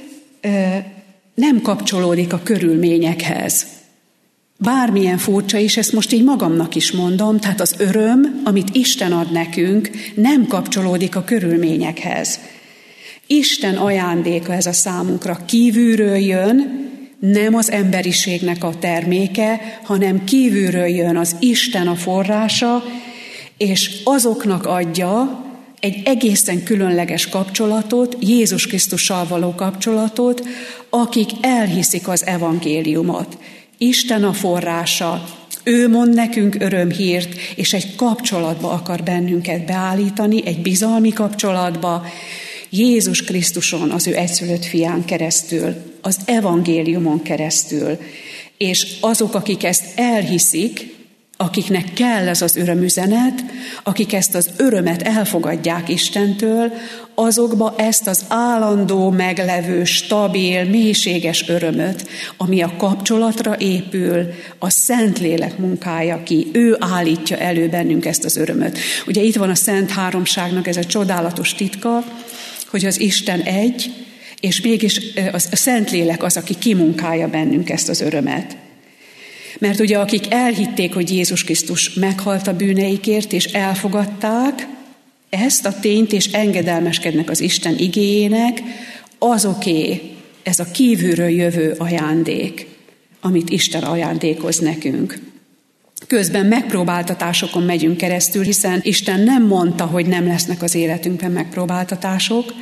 nem kapcsolódik a körülményekhez. Bármilyen furcsa is, ezt most így magamnak is mondom, tehát az öröm, amit Isten ad nekünk, nem kapcsolódik a körülményekhez. Isten ajándéka ez a számunkra, kívülről jön, nem az emberiségnek a terméke, hanem kívülről jön az Isten a forrása, és azoknak adja egy egészen különleges kapcsolatot, Jézus Krisztussal való kapcsolatot, akik elhiszik az evangéliumot. Isten a forrása, ő mond nekünk örömhírt, és egy kapcsolatba akar bennünket beállítani, egy bizalmi kapcsolatba, Jézus Krisztuson, az ő egyszülött fián keresztül, az evangéliumon keresztül. És azok, akik ezt elhiszik, akiknek kell ez az örömüzenet, akik ezt az örömet elfogadják Istentől, azokba ezt az állandó, meglevő, stabil, mélységes örömöt, ami a kapcsolatra épül, a Szentlélek munkája ki, ő állítja elő bennünk ezt az örömöt. Ugye itt van a Szent Háromságnak ez a csodálatos titka, hogy az Isten egy, és mégis a Szentlélek az, aki kimunkálja bennünk ezt az örömet. Mert ugye akik elhitték, hogy Jézus Krisztus meghalt a bűneikért, és elfogadták ezt a tényt, és engedelmeskednek az Isten igéjének, azoké ez a kívülről jövő ajándék, amit Isten ajándékoz nekünk. Közben megpróbáltatásokon megyünk keresztül, hiszen Isten nem mondta, hogy nem lesznek az életünkben megpróbáltatások,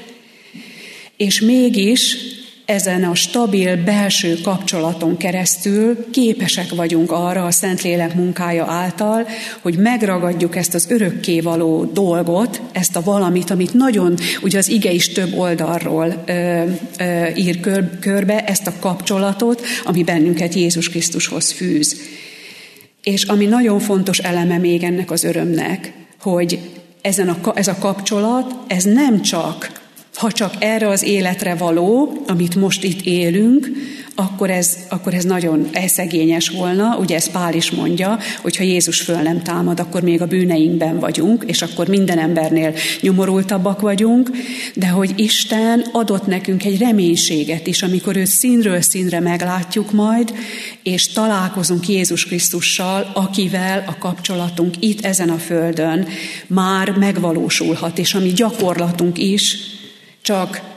és mégis ezen a stabil belső kapcsolaton keresztül képesek vagyunk arra a Szentlélek munkája által, hogy megragadjuk ezt az örökkévaló dolgot, ezt a valamit, amit nagyon, ugye az ige is több oldalról ír körbe, ezt a kapcsolatot, ami bennünket Jézus Krisztushoz fűz. És ami nagyon fontos eleme még ennek az örömnek, hogy ez a kapcsolat, ez nem csak, ha csak erre az életre való, amit most itt élünk, akkor ez nagyon elszegényes volna. Ugye ezt Pál is mondja, hogy ha Jézus föl nem támad, akkor még a bűneinkben vagyunk, és akkor minden embernél nyomorultabbak vagyunk, de hogy Isten adott nekünk egy reménységet is, amikor őt színről színre meglátjuk majd, és találkozunk Jézus Krisztussal, akivel a kapcsolatunk itt ezen a földön már megvalósulhat, és a mi gyakorlatunk is csak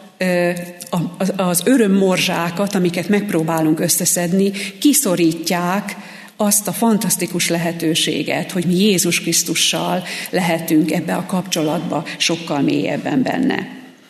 az örömmorzsákat, amiket megpróbálunk összeszedni, kiszorítják azt a fantasztikus lehetőséget, hogy mi Jézus Krisztussal lehetünk ebbe a kapcsolatba sokkal mélyebben benne.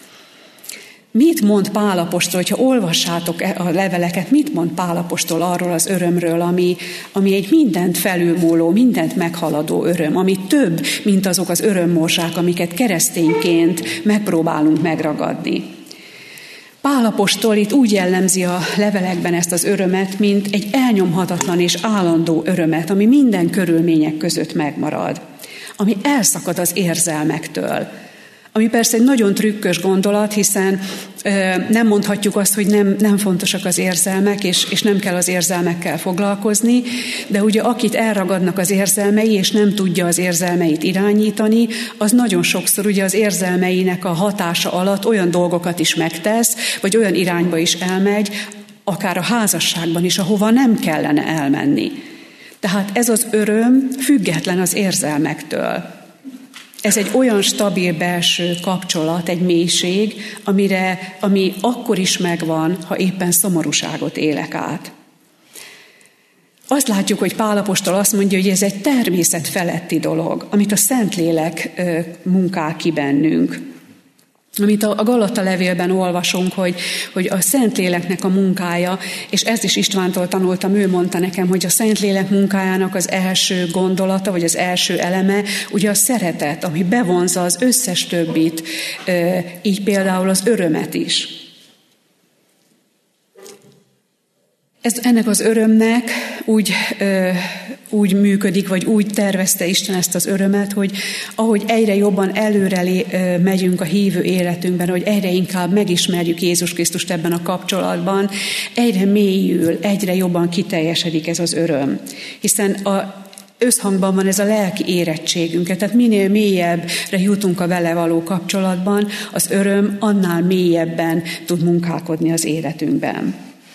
Mit mond Pál apostol, hogyha olvassátok a leveleket, mit mond Pál apostol arról az örömről, ami egy mindent felülmúló, mindent meghaladó öröm, ami több, mint azok az örömmorzsák, amiket keresztényként megpróbálunk megragadni. Pál apostol itt úgy jellemzi a levelekben ezt az örömet, mint egy elnyomhatatlan és állandó örömet, ami minden körülmények között megmarad, ami elszakad az érzelmektől. Ami persze egy nagyon trükkös gondolat, hiszen nem mondhatjuk azt, hogy nem fontosak az érzelmek, és nem kell az érzelmekkel foglalkozni, de ugye akit elragadnak az érzelmei, és nem tudja az érzelmeit irányítani, az nagyon sokszor ugye az érzelmeinek a hatása alatt olyan dolgokat is megtesz, vagy olyan irányba is elmegy, akár a házasságban is, ahova nem kellene elmenni. Tehát ez az öröm független az érzelmektől. Ez egy olyan stabil belső kapcsolat, egy mélység, ami akkor is megvan, ha éppen szomorúságot élek át. Azt látjuk, hogy Pál apostol azt mondja, hogy ez egy természet feletti dolog, amit a Szentlélek munkál ki bennünk. Amit a Galata levélben olvasunk, hogy a Szentléleknek a munkája, és ezt is Istvántól tanultam, ő mondta nekem, hogy a Szentlélek munkájának az első gondolata, vagy az első eleme, ugye a szeretet, ami bevonza az összes többit, így például az örömet is. Ennek az örömnek úgy működik, vagy úgy tervezte Isten ezt az örömet, hogy ahogy egyre jobban előre megyünk a hívő életünkben, hogy egyre inkább megismerjük Jézus Krisztust ebben a kapcsolatban, egyre mélyül, egyre jobban kiteljesedik ez az öröm. Hiszen összhangban van ez a lelki érettségünket, tehát minél mélyebbre jutunk a vele való kapcsolatban, az öröm annál mélyebben tud munkálkodni az életünkben.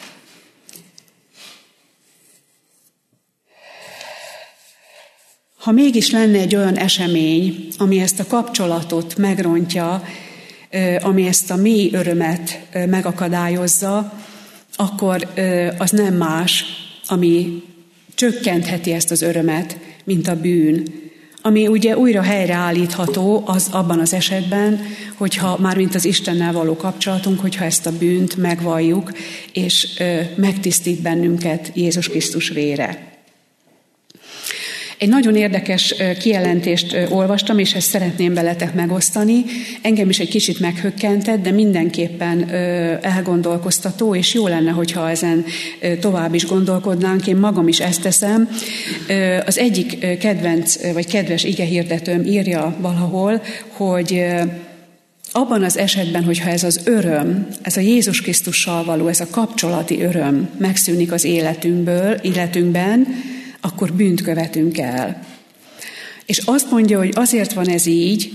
Ha mégis lenne egy olyan esemény, ami ezt a kapcsolatot megrontja, ami ezt a mély örömet megakadályozza, akkor az nem más, ami csökkentheti ezt az örömet, mint a bűn. Ami ugye újra helyreállítható az abban az esetben, hogyha mármint az Istennel való kapcsolatunk, hogyha ezt a bűnt megvalljuk, és megtisztít bennünket Jézus Krisztus vére. Egy nagyon érdekes kijelentést olvastam, és ezt szeretném veletek megosztani. Engem is egy kicsit meghökkentett, de mindenképpen elgondolkoztató, és jó lenne, hogyha ezen tovább is gondolkodnánk. Én magam is ezt teszem. Az egyik kedvenc, vagy kedves igehirdetőm írja valahol, hogy abban az esetben, hogyha ez az öröm, ez a Jézus Krisztussal való, ez a kapcsolati öröm megszűnik az életünkben, akkor bűnt követünk el. És azt mondja, hogy azért van ez így,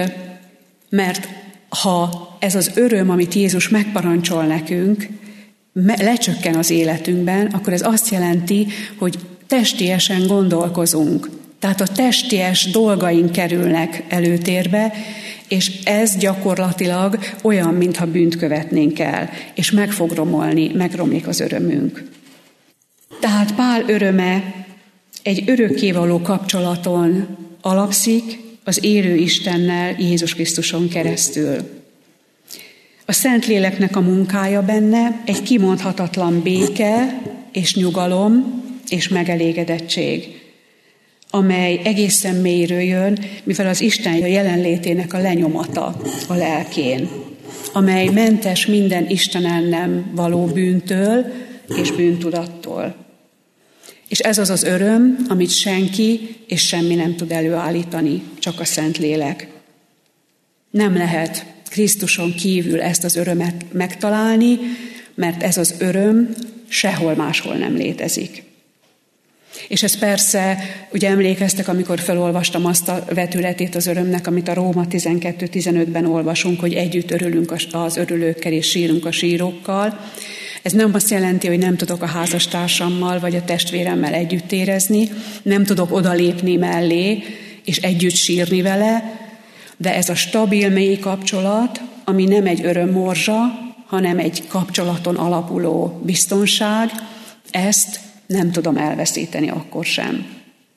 mert ha ez az öröm, amit Jézus megparancsol nekünk, lecsökken az életünkben, akkor ez azt jelenti, hogy testiesen gondolkozunk. Tehát a testies dolgaink kerülnek előtérbe, és ez gyakorlatilag olyan, mintha bűnt követnénk el, és meg fog romolni, megromlik az örömünk. Tehát Pál öröme egy örökkévaló kapcsolaton alapszik az élő Istennel, Jézus Krisztuson keresztül. A Szentléleknek a munkája benne egy kimondhatatlan béke és nyugalom és megelégedettség, amely egészen mélyről jön, mivel az Isten jelenlétének a lenyomata a lelkén, amely mentes minden Istenen nem való bűntől és bűntudattól. És ez az az öröm, amit senki és semmi nem tud előállítani, csak a Szentlélek. Nem lehet Krisztuson kívül ezt az örömet megtalálni, mert ez az öröm sehol máshol nem létezik. És ez persze, ugye emlékeztek, amikor felolvastam azt a vetületét az örömnek, amit a Róma 12-15-ben olvasunk, hogy együtt örülünk az örülőkkel és sírunk a sírókkal. Ez nem azt jelenti, hogy nem tudok a házastársammal vagy a testvéremmel együtt érezni, nem tudok odalépni mellé és együtt sírni vele, de ez a stabil, mély kapcsolat, ami nem egy örömmorzsa, hanem egy kapcsolaton alapuló biztonság, ezt nem tudom elveszíteni akkor sem.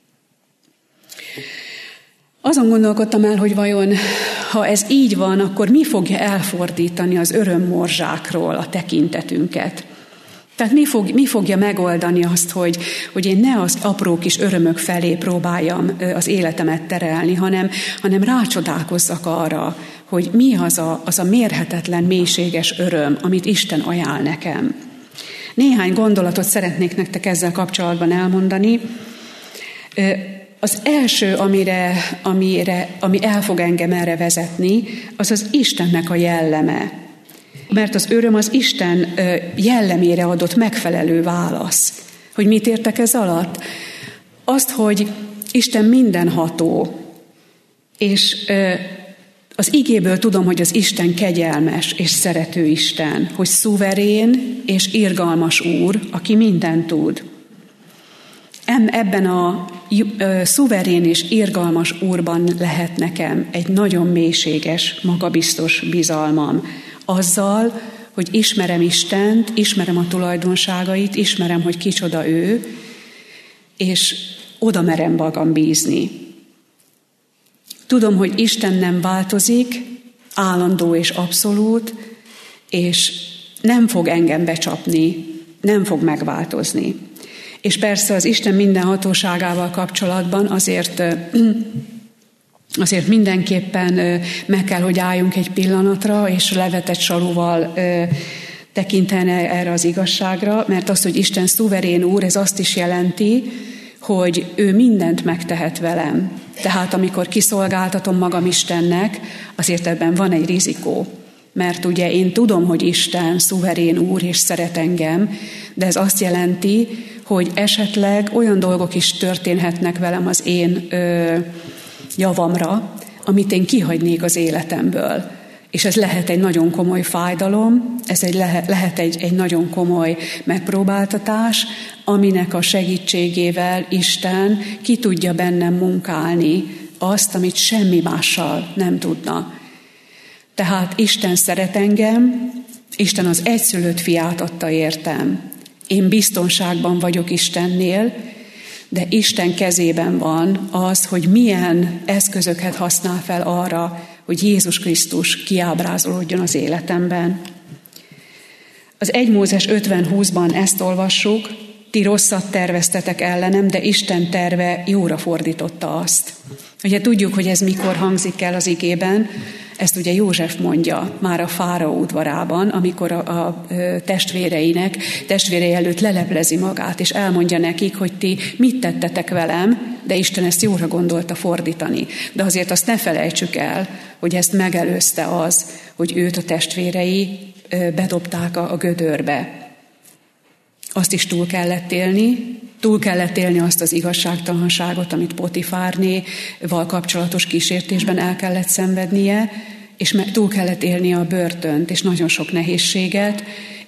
Azon gondolkodtam el, hogy vajon, ha ez így van, akkor mi fogja elfordítani az örömmorzsákról a tekintetünket? Tehát mi fogja megoldani azt, hogy én ne az apró kis örömök felé próbáljam az életemet terelni, hanem rácsodálkozzak arra, hogy mi az a mérhetetlen, mélységes öröm, amit Isten ajánl nekem. Néhány gondolatot szeretnék nektek ezzel kapcsolatban elmondani. Az első, ami el fog engem erre vezetni, az az Istennek a jelleme. Mert az öröm az Isten jellemére adott megfelelő válasz. Hogy mit értek ez alatt? Azt, hogy Isten mindenható, és az igéből tudom, hogy az Isten kegyelmes és szerető Isten, hogy szuverén és irgalmas Úr, aki mindent tud. Ebben a szuverén és irgalmas Úrban lehet nekem egy nagyon mélységes, magabiztos bizalmam. Azzal, hogy ismerem Istent, ismerem a tulajdonságait, ismerem, hogy kicsoda ő, és oda merem magam bízni. Tudom, hogy Isten nem változik, állandó és abszolút, és nem fog engem becsapni, nem fog megváltozni. És persze az Isten mindenhatóságával kapcsolatban azért mindenképpen meg kell, hogy álljunk egy pillanatra, és levetett sarúval tekinteni erre az igazságra, mert az, hogy Isten szuverén Úr, ez azt is jelenti, hogy ő mindent megtehet velem. Tehát amikor kiszolgáltatom magam Istennek, azért ebben van egy rizikó. Mert ugye én tudom, hogy Isten szuverén Úr és szeret engem, de ez azt jelenti, hogy esetleg olyan dolgok is történhetnek velem az én javamra, amit én kihagynék az életemből. És ez lehet egy nagyon komoly fájdalom, ez lehet egy nagyon komoly megpróbáltatás, aminek a segítségével Isten ki tudja bennem munkálni azt, amit semmi mással nem tudna. Tehát Isten szeret engem, Isten az egyszülött fiát adta értem. Én biztonságban vagyok Istennél, de Isten kezében van az, hogy milyen eszközöket használ fel arra, hogy Jézus Krisztus kiábrázolódjon az életemben. Az 1 Mózes 50:20-ban ezt olvassuk, ti rosszat terveztetek ellenem, de Isten terve jóra fordította azt. Ugye tudjuk, hogy ez mikor hangzik el az igében, ezt ugye József mondja már a fáraó udvarában, amikor a testvérei előtt leleplezi magát, és elmondja nekik, hogy ti mit tettetek velem, de Isten ezt jóra gondolta fordítani. De azért azt ne felejtsük el, hogy ezt megelőzte az, hogy őt a testvérei bedobták a gödörbe. Azt is túl kellett élni azt az igazságtalanságot, amit Potifárnéval kapcsolatos kísértésben el kellett szenvednie, és túl kellett élnie a börtönt, és nagyon sok nehézséget,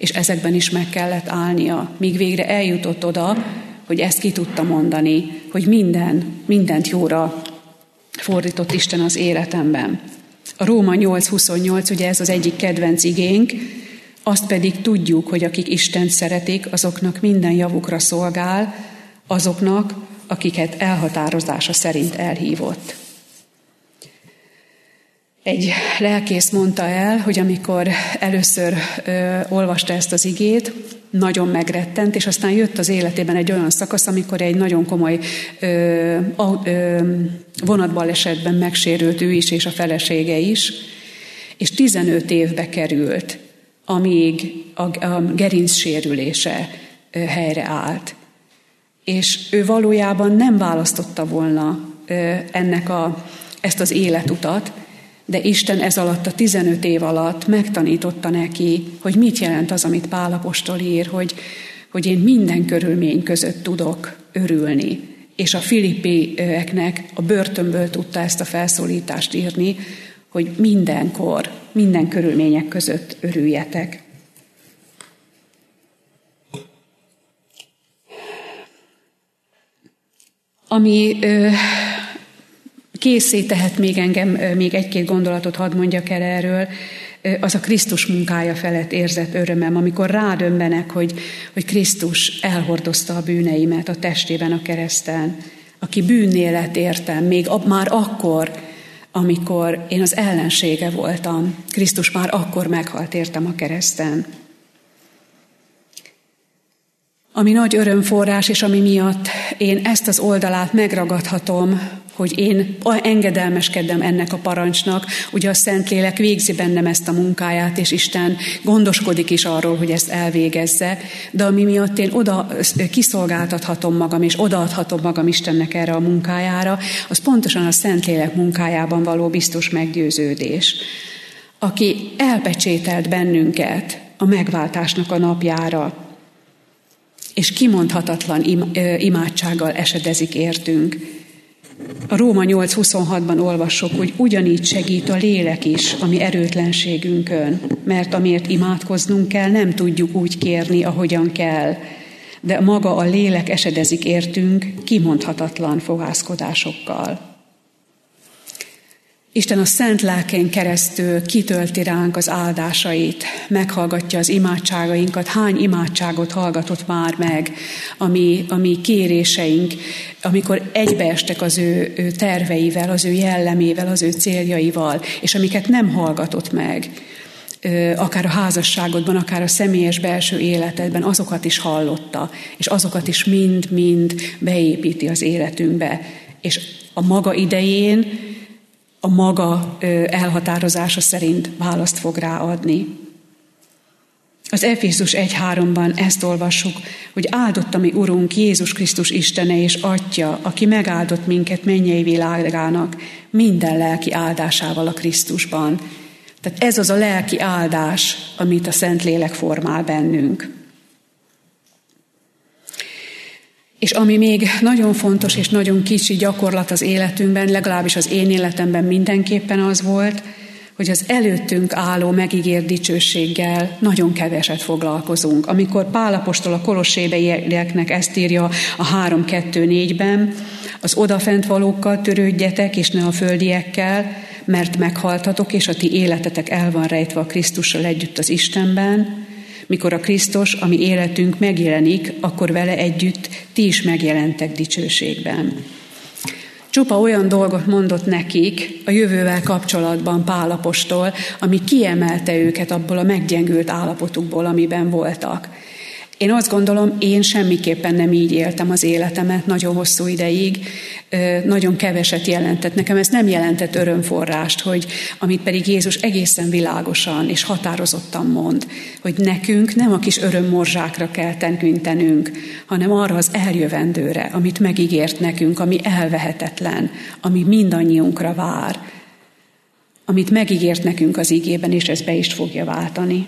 és ezekben is meg kellett állnia, míg végre eljutott oda, hogy ezt ki tudta mondani, hogy mindent jóra fordított Isten az életemben. A Róma 8:28, ugye ez az egyik kedvenc igénk, azt pedig tudjuk, hogy akik Istent szeretik, azoknak minden javukra szolgál, azoknak, akiket elhatározása szerint elhívott. Egy lelkész mondta el, hogy amikor először olvasta ezt az igét, nagyon megrettent, és aztán jött az életében egy olyan szakasz, amikor egy nagyon komoly vonatbalesetben megsérült ő is, és a felesége is, és 15 évbe került, amíg a gerinc sérülése helyreállt. És ő valójában nem választotta volna ezt az életutat, de Isten ez alatt a 15 év alatt megtanította neki, hogy mit jelent az, amit Pál apostol ír, hogy én minden körülmény között tudok örülni. És a filippieknek a börtönből tudta ezt a felszólítást írni, hogy mindenkor, minden körülmények között örüljetek. Ami készé tehet még engem, még egy-két gondolatot hadd mondjak el erről, az a Krisztus munkája felett érzett örömem, amikor rádöbbenek, hogy Krisztus elhordozta a bűneimet a testében, a kereszten, aki bűnné lett értem, már akkor, amikor én az ellensége voltam. Krisztus már akkor meghalt értem a kereszten. Ami nagy örömforrás, és ami miatt én ezt az oldalát megragadhatom, hogy én engedelmeskedem ennek a parancsnak, ugye a Szentlélek végzi bennem ezt a munkáját, és Isten gondoskodik is arról, hogy ezt elvégezze, de ami miatt én oda kiszolgáltathatom magam, és odaadhatom magam Istennek erre a munkájára, az pontosan a Szentlélek munkájában való biztos meggyőződés, aki elpecsételt bennünket a megváltásnak a napjára, és kimondhatatlan imádsággal esedezik értünk. A Róma 8:26-ban olvassuk, hogy ugyanígy segít a lélek is a mi erőtlenségünkön, mert amiért imádkoznunk kell, nem tudjuk úgy kérni, ahogyan kell, de maga a lélek esedezik értünk kimondhatatlan fohászkodásokkal. Isten a szent lelkén keresztül kitölti ránk az áldásait, meghallgatja az imádságainkat. Hány imádságot hallgatott már meg, ami kéréseink, amikor egybeestek az ő terveivel, az ő jellemével, az ő céljaival, és amiket nem hallgatott meg, akár a házasságodban, akár a személyes belső életedben, azokat is hallotta, és azokat is mind-mind beépíti az életünkbe. És a maga idején, a maga elhatározása szerint választ fog ráadni. Az Efézus 1:3-ban ezt olvassuk, hogy áldott a mi Urunk Jézus Krisztus Istene és Atya, aki megáldott minket mennyei világának minden lelki áldásával a Krisztusban. Tehát ez az a lelki áldás, amit a Szentlélek formál bennünk. És ami még nagyon fontos és nagyon kicsi gyakorlat az életünkben, legalábbis az én életemben mindenképpen az volt, hogy az előttünk álló megígért dicsőséggel nagyon keveset foglalkozunk. Amikor Pál apostol a kolossébeieknek ezt írja a 3:2-4-ben, az odafent valókkal törődjetek, és ne a földiekkel, mert meghaltatok, és a ti életetek el van rejtve a Krisztussal együtt az Istenben. Mikor a Krisztus, a mi életünk megjelenik, akkor vele együtt ti is megjelentek dicsőségben. Csupa olyan dolgot mondott nekik a jövővel kapcsolatban Pál apostol, ami kiemelte őket abból a meggyengült állapotukból, amiben voltak. Én azt gondolom, én semmiképpen nem így éltem az életemet nagyon hosszú ideig, nagyon keveset jelentett. Nekem ez nem jelentett örömforrást, hogy amit pedig Jézus egészen világosan és határozottan mond, hogy nekünk nem a kis örömmorzsákra kell tekintenünk, hanem arra az eljövendőre, amit megígért nekünk, ami elvehetetlen, ami mindannyiunkra vár, amit megígért nekünk az igében, és ez be is fogja váltani.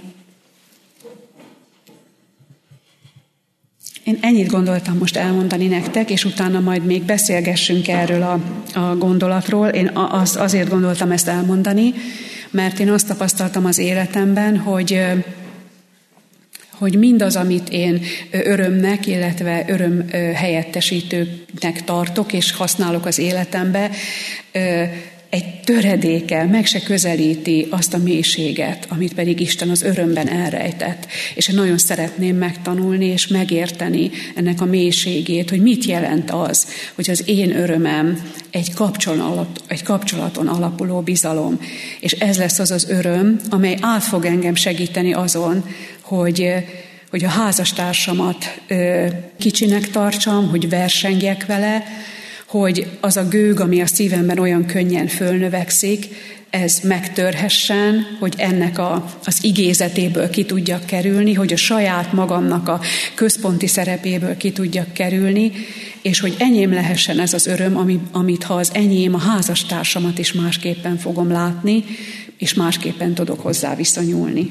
Én ennyit gondoltam most elmondani nektek, és utána majd még beszélgessünk erről a gondolatról. Én azért gondoltam ezt elmondani, mert én azt tapasztaltam az életemben, hogy hogy mindaz, amit én örömnek, illetve öröm helyettesítőnek tartok és használok az életembe, egy töredéke meg se közelíti azt a mélységet, amit pedig Isten az örömben elrejtett. És én nagyon szeretném megtanulni és megérteni ennek a mélységét, hogy mit jelent az, hogy az én örömem egy kapcsolaton alapuló bizalom. És ez lesz az az öröm, amely át fog engem segíteni azon, hogy a házastársamat kicsinek tartsam, hogy versengjek vele, hogy az a gőg, ami a szívemben olyan könnyen fölnövekszik, ez megtörhessen, hogy ennek az igézetéből ki tudjak kerülni, hogy a saját magamnak a központi szerepéből ki tudjak kerülni, és hogy enyém lehessen ez az öröm, amit ha az enyém, a házastársamat is másképpen fogom látni, és másképpen tudok hozzá viszonyulni.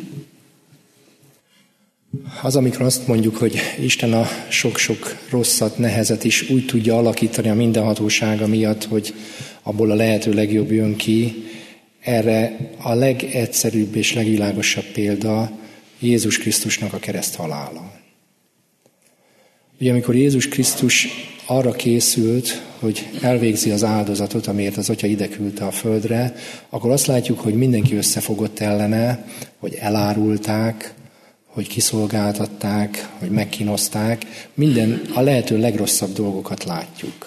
Az, amikor azt mondjuk, hogy Isten a sok-sok rosszat, nehezet is úgy tudja alakítani a mindenhatósága miatt, hogy abból a lehető legjobb jön ki, erre a legegyszerűbb és legvilágosabb példa Jézus Krisztusnak a kereszthalála. Ugye amikor Jézus Krisztus arra készült, hogy elvégzi az áldozatot, amiért az Atya ide küldte a földre, akkor azt látjuk, hogy mindenki összefogott ellene, hogy elárulták, hogy kiszolgáltatták, hogy megkínozták, minden a lehető legrosszabb dolgokat látjuk.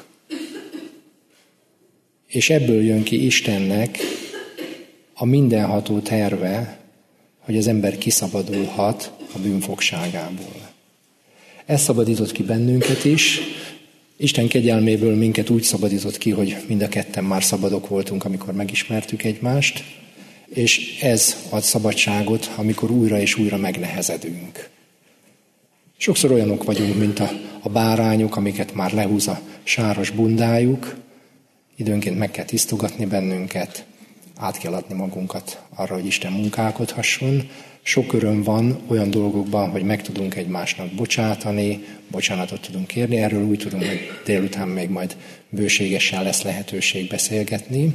És ebből jön ki Istennek a mindenható terve, hogy az ember kiszabadulhat a bűnfogságából. Ez szabadított ki bennünket is. Isten kegyelméből minket úgy szabadított ki, hogy mind a ketten már szabadok voltunk, amikor megismertük egymást, és ez ad szabadságot, amikor újra és újra megnehezedünk. Sokszor olyanok vagyunk, mint a bárányok, amiket már lehúz a sáros bundájuk, időnként meg kell tisztogatni bennünket, át kell adni magunkat arra, hogy Isten munkálkodhasson. Sok öröm van olyan dolgokban, hogy meg tudunk egymásnak bocsátani, bocsánatot tudunk kérni, erről úgy tudom, hogy délután még majd bőségesen lesz lehetőség beszélgetni.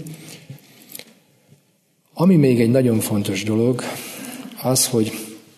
Ami még egy nagyon fontos dolog, az, hogy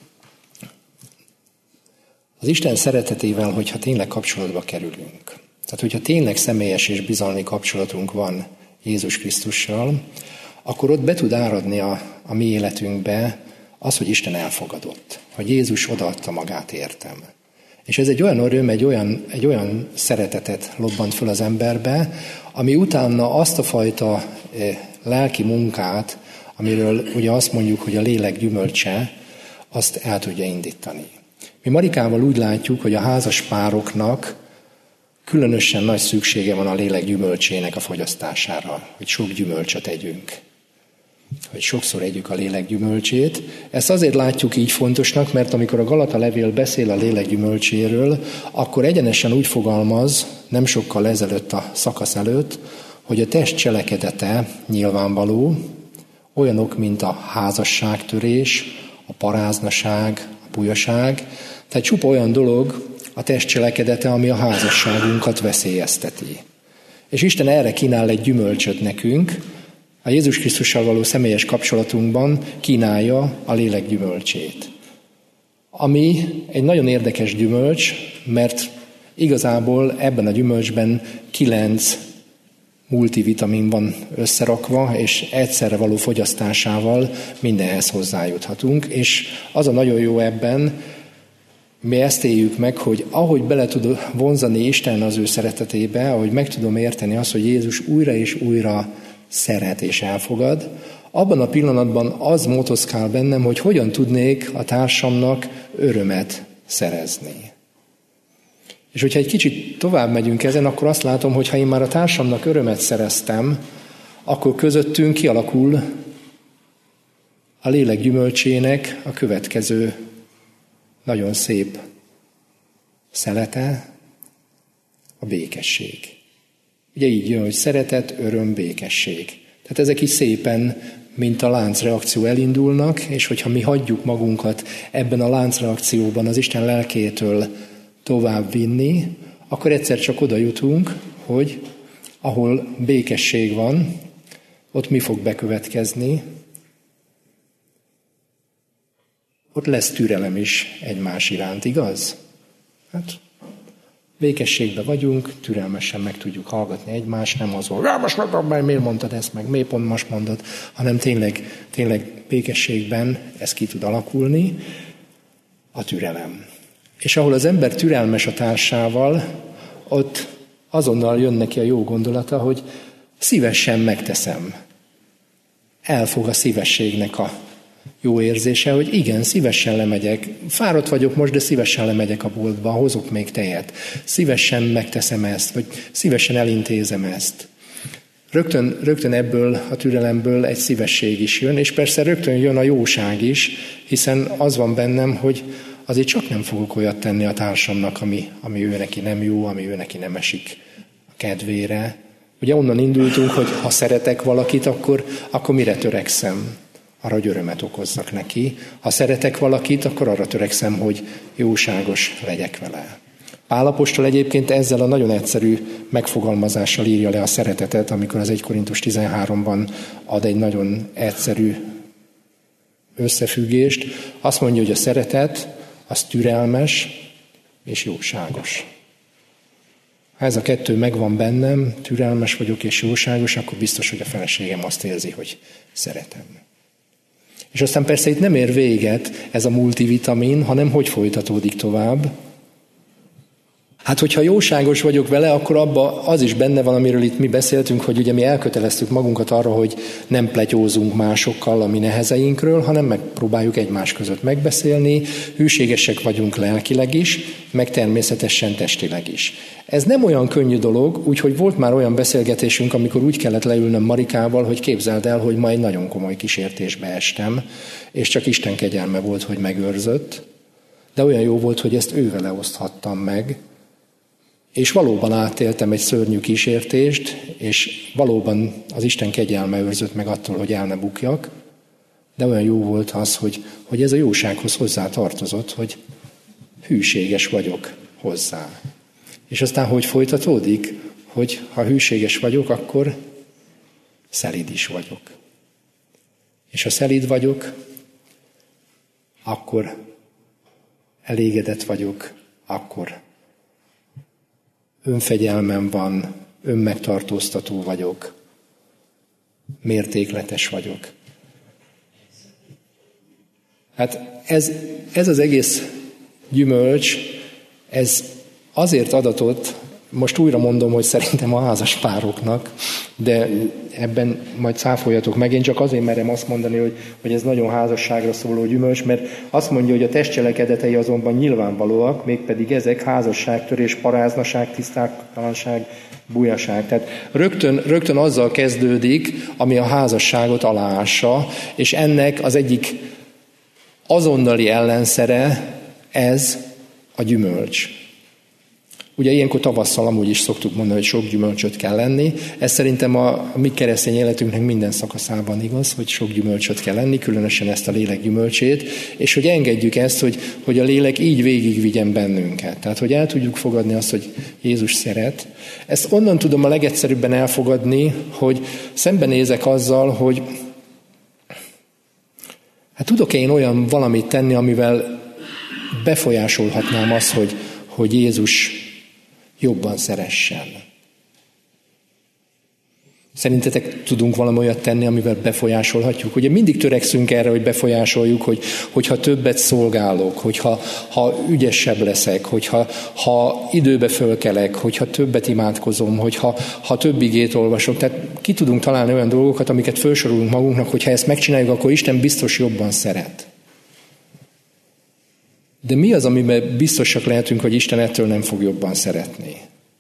az Isten szeretetével, hogyha tényleg kapcsolatba kerülünk, tehát hogyha tényleg személyes és bizalmi kapcsolatunk van Jézus Krisztussal, akkor ott be tud áradni a mi életünkbe az, hogy Isten elfogadott, hogy Jézus odaadta magát értem. És ez egy olyan öröm, egy olyan szeretetet lobbant föl az emberbe, ami utána azt a fajta lelki munkát, amiről ugye azt mondjuk, hogy a lélek gyümölcse, azt el tudja indítani. Mi Marikával úgy látjuk, hogy a házas pároknak különösen nagy szüksége van a lélek gyümölcsének a fogyasztására, hogy sok gyümölcsöt együnk, hogy sokszor együk a lélek gyümölcsét. Ezt azért látjuk így fontosnak, mert amikor a Galata levél beszél a lélek gyümölcséről, akkor egyenesen úgy fogalmaz, nem sokkal ezelőtt a szakasz előtt, hogy a test cselekedete nyilvánvaló, olyanok, mint a házasságtörés, a paráznaság, a bujaság, tehát csupa olyan dolog a test cselekedete, ami a házasságunkat veszélyezteti. És Isten erre kínál egy gyümölcsöt nekünk, a Jézus Krisztussal való személyes kapcsolatunkban kínálja a lélek gyümölcsét. Ami egy nagyon érdekes gyümölcs, mert igazából ebben a gyümölcsben 9 multivitamin van összerakva, és egyszerre való fogyasztásával mindenhez hozzájuthatunk, és az a nagyon jó ebben, mi ezt éljük meg, hogy ahogy bele tud vonzani Isten az ő szeretetébe, ahogy meg tudom érteni azt, hogy Jézus újra és újra szeret és elfogad, abban a pillanatban az motoszkál bennem, hogy hogyan tudnék a társamnak örömet szerezni. És hogyha egy kicsit tovább megyünk ezen, akkor azt látom, hogy ha én már a társamnak örömet szereztem, akkor közöttünk kialakul a lélek gyümölcsének a következő nagyon szép szelete, a békesség. Ugye így jön, hogy szeretet, öröm, békesség. Tehát ezek is szépen, mint a láncreakció elindulnak, és hogyha mi hagyjuk magunkat ebben a láncreakcióban az Isten lelkétől tovább vinni, akkor egyszer csak oda jutunk, hogy ahol békesség van, ott mi fog bekövetkezni? ott lesz türelem is egymás iránt, igaz? Hát békességben vagyunk, türelmesen meg tudjuk hallgatni egymást, nem az volt, miért mondtad ezt meg, miért pont most mondod, hanem tényleg békességben ez ki tud alakulni, a türelem. És ahol az ember türelmes a társával, ott azonnal jön neki a jó gondolata, hogy szívesen megteszem. Elfog a szívességnek a jó érzése, hogy igen, szívesen lemegyek. Fáradt vagyok most, de szívesen lemegyek a boltba, hozok még tejet. Szívesen megteszem ezt, vagy szívesen elintézem ezt. Rögtön ebből a türelemből egy szívesség is jön, és persze rögtön jön a jóság is, hiszen az van bennem, hogy azért csak nem fogok olyat tenni a társamnak, ami ő neki nem jó, ami ő neki nem esik a kedvére. Ugye onnan indultunk, hogy ha szeretek valakit, akkor mire törekszem? Arra, hogy örömet okozzak neki. Ha szeretek valakit, akkor arra törekszem, hogy jóságos legyek vele. Pál apostol egyébként ezzel a nagyon egyszerű megfogalmazással írja le a szeretetet, amikor az 1 Korintus 13-ban ad egy nagyon egyszerű összefüggést. Azt mondja, hogy a szeretet az türelmes és jóságos. Ha ez a kettő megvan bennem, türelmes vagyok és jóságos, akkor biztos, hogy a feleségem azt érzi, hogy szeretem. És aztán persze itt nem ér véget ez a multivitamin, hanem hogy folytatódik tovább. Hát, hogyha jóságos vagyok vele, akkor abban az is benne van, amiről itt mi beszéltünk, hogy ugye mi elköteleztük magunkat arra, hogy nem pletyózunk másokkal a mi nehezeinkről, hanem megpróbáljuk egymás között megbeszélni, hűségesek vagyunk lelkileg is, meg természetesen testileg is. Ez nem olyan könnyű dolog, úgyhogy volt már olyan beszélgetésünk, amikor úgy kellett leülnöm Marikával, hogy képzeld el, hogy ma egy nagyon komoly kísértésbe estem, és csak Isten kegyelme volt, hogy megőrzött, de olyan jó volt, hogy ezt ővele oszthattam meg, és valóban átéltem egy szörnyű kísértést, és valóban az Isten kegyelme őrzött meg attól, hogy el ne bukjak, de olyan jó volt az, hogy ez a jósághoz hozzá tartozott, hogy hűséges vagyok hozzá. És aztán hogy folytatódik, hogy ha hűséges vagyok, akkor szelíd is vagyok. És ha szelíd vagyok, akkor elégedett vagyok, akkor önfegyelmem van, önmegtartóztató vagyok, mértékletes vagyok. Hát ez az egész gyümölcs, ez azért adatott, most újra mondom, hogy szerintem a házas pároknak, de ebben majd cáfoljatok meg. Én csak azért merem azt mondani, hogy ez nagyon házasságra szóló gyümölcs, mert azt mondja, hogy a testcselekedetei azonban nyilvánvalóak, mégpedig ezek házasságtörés, paráznaság, tisztátalanság, bujaság. Tehát rögtön azzal kezdődik, ami a házasságot aláássa, és ennek az egyik azonnali ellenszere ez a gyümölcs. Ugye ilyenkor tavasszal amúgy is szoktuk mondani, hogy sok gyümölcsöt kell lenni. Ez szerintem a mi keresztény életünknek minden szakaszában igaz, hogy sok gyümölcsöt kell lenni, különösen ezt a lélek gyümölcsét, és hogy engedjük ezt, hogy a lélek így végigvigyen bennünket. Tehát, hogy el tudjuk fogadni azt, hogy Jézus szeret. Ezt onnan tudom a legegyszerűbben elfogadni, hogy szembenézek azzal, hogy hát tudok-e én olyan valamit tenni, amivel befolyásolhatnám azt, hogy Jézus jobban szeressen. Szerintetek tudunk valami olyat tenni, amivel befolyásolhatjuk? Ugye mindig törekszünk erre, hogy befolyásoljuk, hogyha többet szolgálok, hogyha ügyesebb leszek, hogyha időbe fölkelek, hogyha többet imádkozom, hogyha több igét olvasok. Tehát ki tudunk találni olyan dolgokat, amiket felsorolunk magunknak, hogyha ezt megcsináljuk, akkor Isten biztos jobban szeret. De mi az, amiben biztosak lehetünk, hogy Isten ettől nem fog jobban szeretni?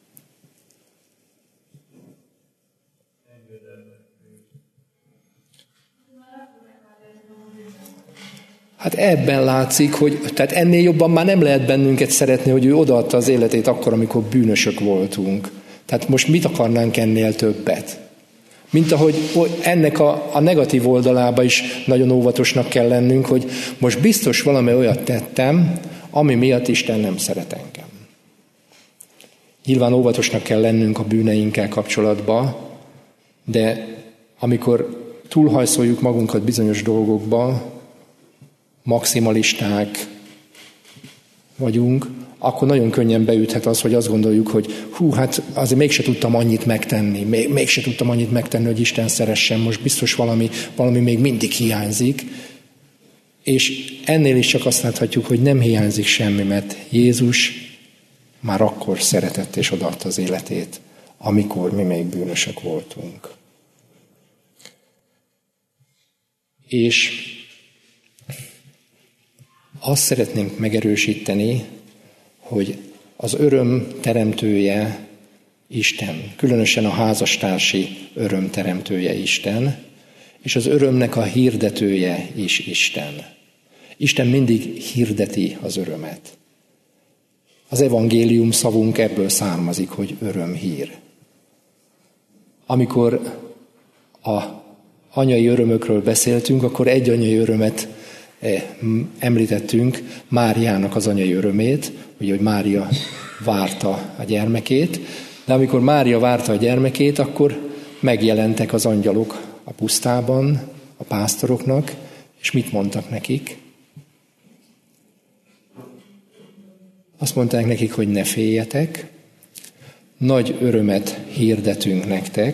Hát ebben látszik, hogy tehát ennél jobban már nem lehet bennünket szeretni, hogy ő odaadta az életét akkor, amikor bűnösök voltunk. Tehát most mit akarnánk ennél többet? Mint ahogy ennek a negatív oldalába is nagyon óvatosnak kell lennünk, hogy most biztos valami olyat tettem, ami miatt Isten nem szeret engem. Nyilván óvatosnak kell lennünk a bűneinkkel kapcsolatban, de amikor túlhajszoljuk magunkat bizonyos dolgokba, maximalisták vagyunk, akkor nagyon könnyen beüthet az, hogy azt gondoljuk, hogy hát azért mégse tudtam annyit megtenni, mégse tudtam annyit megtenni, hogy Isten szeressen, most biztos valami még mindig hiányzik. És ennél is csak azt láthatjuk, hogy nem hiányzik semmi, mert Jézus már akkor szeretett és odaadta az életét, amikor mi még bűnösök voltunk. És azt szeretnénk megerősíteni, hogy az öröm teremtője Isten, különösen a házastársi öröm teremtője Isten, és az örömnek a hirdetője is Isten. Isten mindig hirdeti az örömet. Az evangélium szavunk ebből származik, hogy örömhír. Amikor a anyai örömökről beszéltünk, akkor egy anyai örömet említettünk, Máriának az anyai örömét, ugye, hogy Mária várta a gyermekét, de amikor Mária várta a gyermekét, akkor megjelentek az angyalok a pusztában, a pásztoroknak, és mit mondtak nekik? Azt mondták nekik, hogy ne féljetek, nagy örömet hirdetünk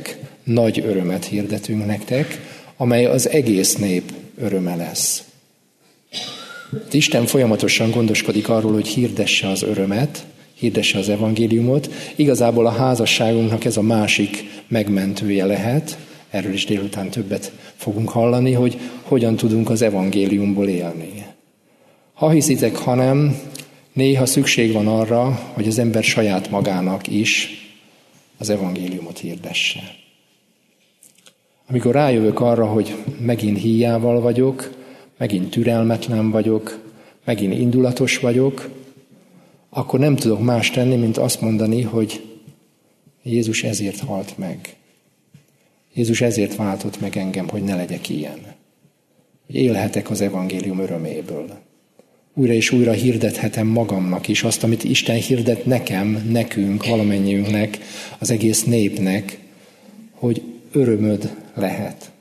nektek, amely az egész nép öröme lesz. Isten folyamatosan gondoskodik arról, hogy hirdesse az örömet, hirdesse az evangéliumot. Igazából a házasságunknak ez a másik megmentője lehet. Erről is délután többet fogunk hallani, hogy hogyan tudunk az evangéliumból élni. Ha hiszitek, ha nem, néha szükség van arra, hogy az ember saját magának is az evangéliumot hirdesse. Amikor rájövök arra, hogy megint híjával vagyok, megint türelmetlen vagyok, megint indulatos vagyok, akkor nem tudok más tenni, mint azt mondani, hogy Jézus ezért halt meg. Jézus ezért váltott meg engem, hogy ne legyek ilyen. Hogy élhetek az evangélium öröméből. Újra és újra hirdethetem magamnak is azt, amit Isten hirdet nekem, nekünk, valamennyiünknek, az egész népnek, hogy örömöd lehet.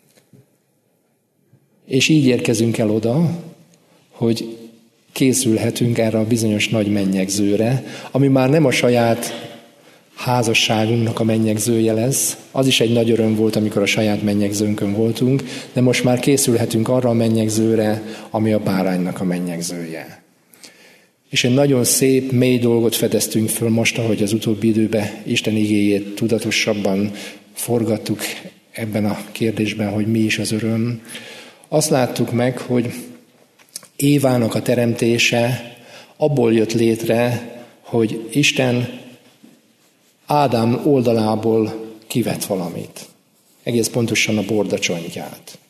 És így érkezünk el oda, hogy készülhetünk erre a bizonyos nagy mennyegzőre, ami már nem a saját házasságunknak a mennyegzője lesz. Az is egy nagy öröm volt, amikor a saját mennyegzőnkön voltunk, de most már készülhetünk arra a mennyegzőre, ami a báránynak a mennyegzője. És egy nagyon szép, mély dolgot fedeztünk föl most, ahogy az utóbbi időben Isten igéjét tudatosabban forgattuk ebben a kérdésben, hogy mi is az öröm. Azt láttuk meg, hogy Évának a teremtése abból jött létre, hogy Isten Ádám oldalából kivett valamit. Egész pontosan a bordacsontját.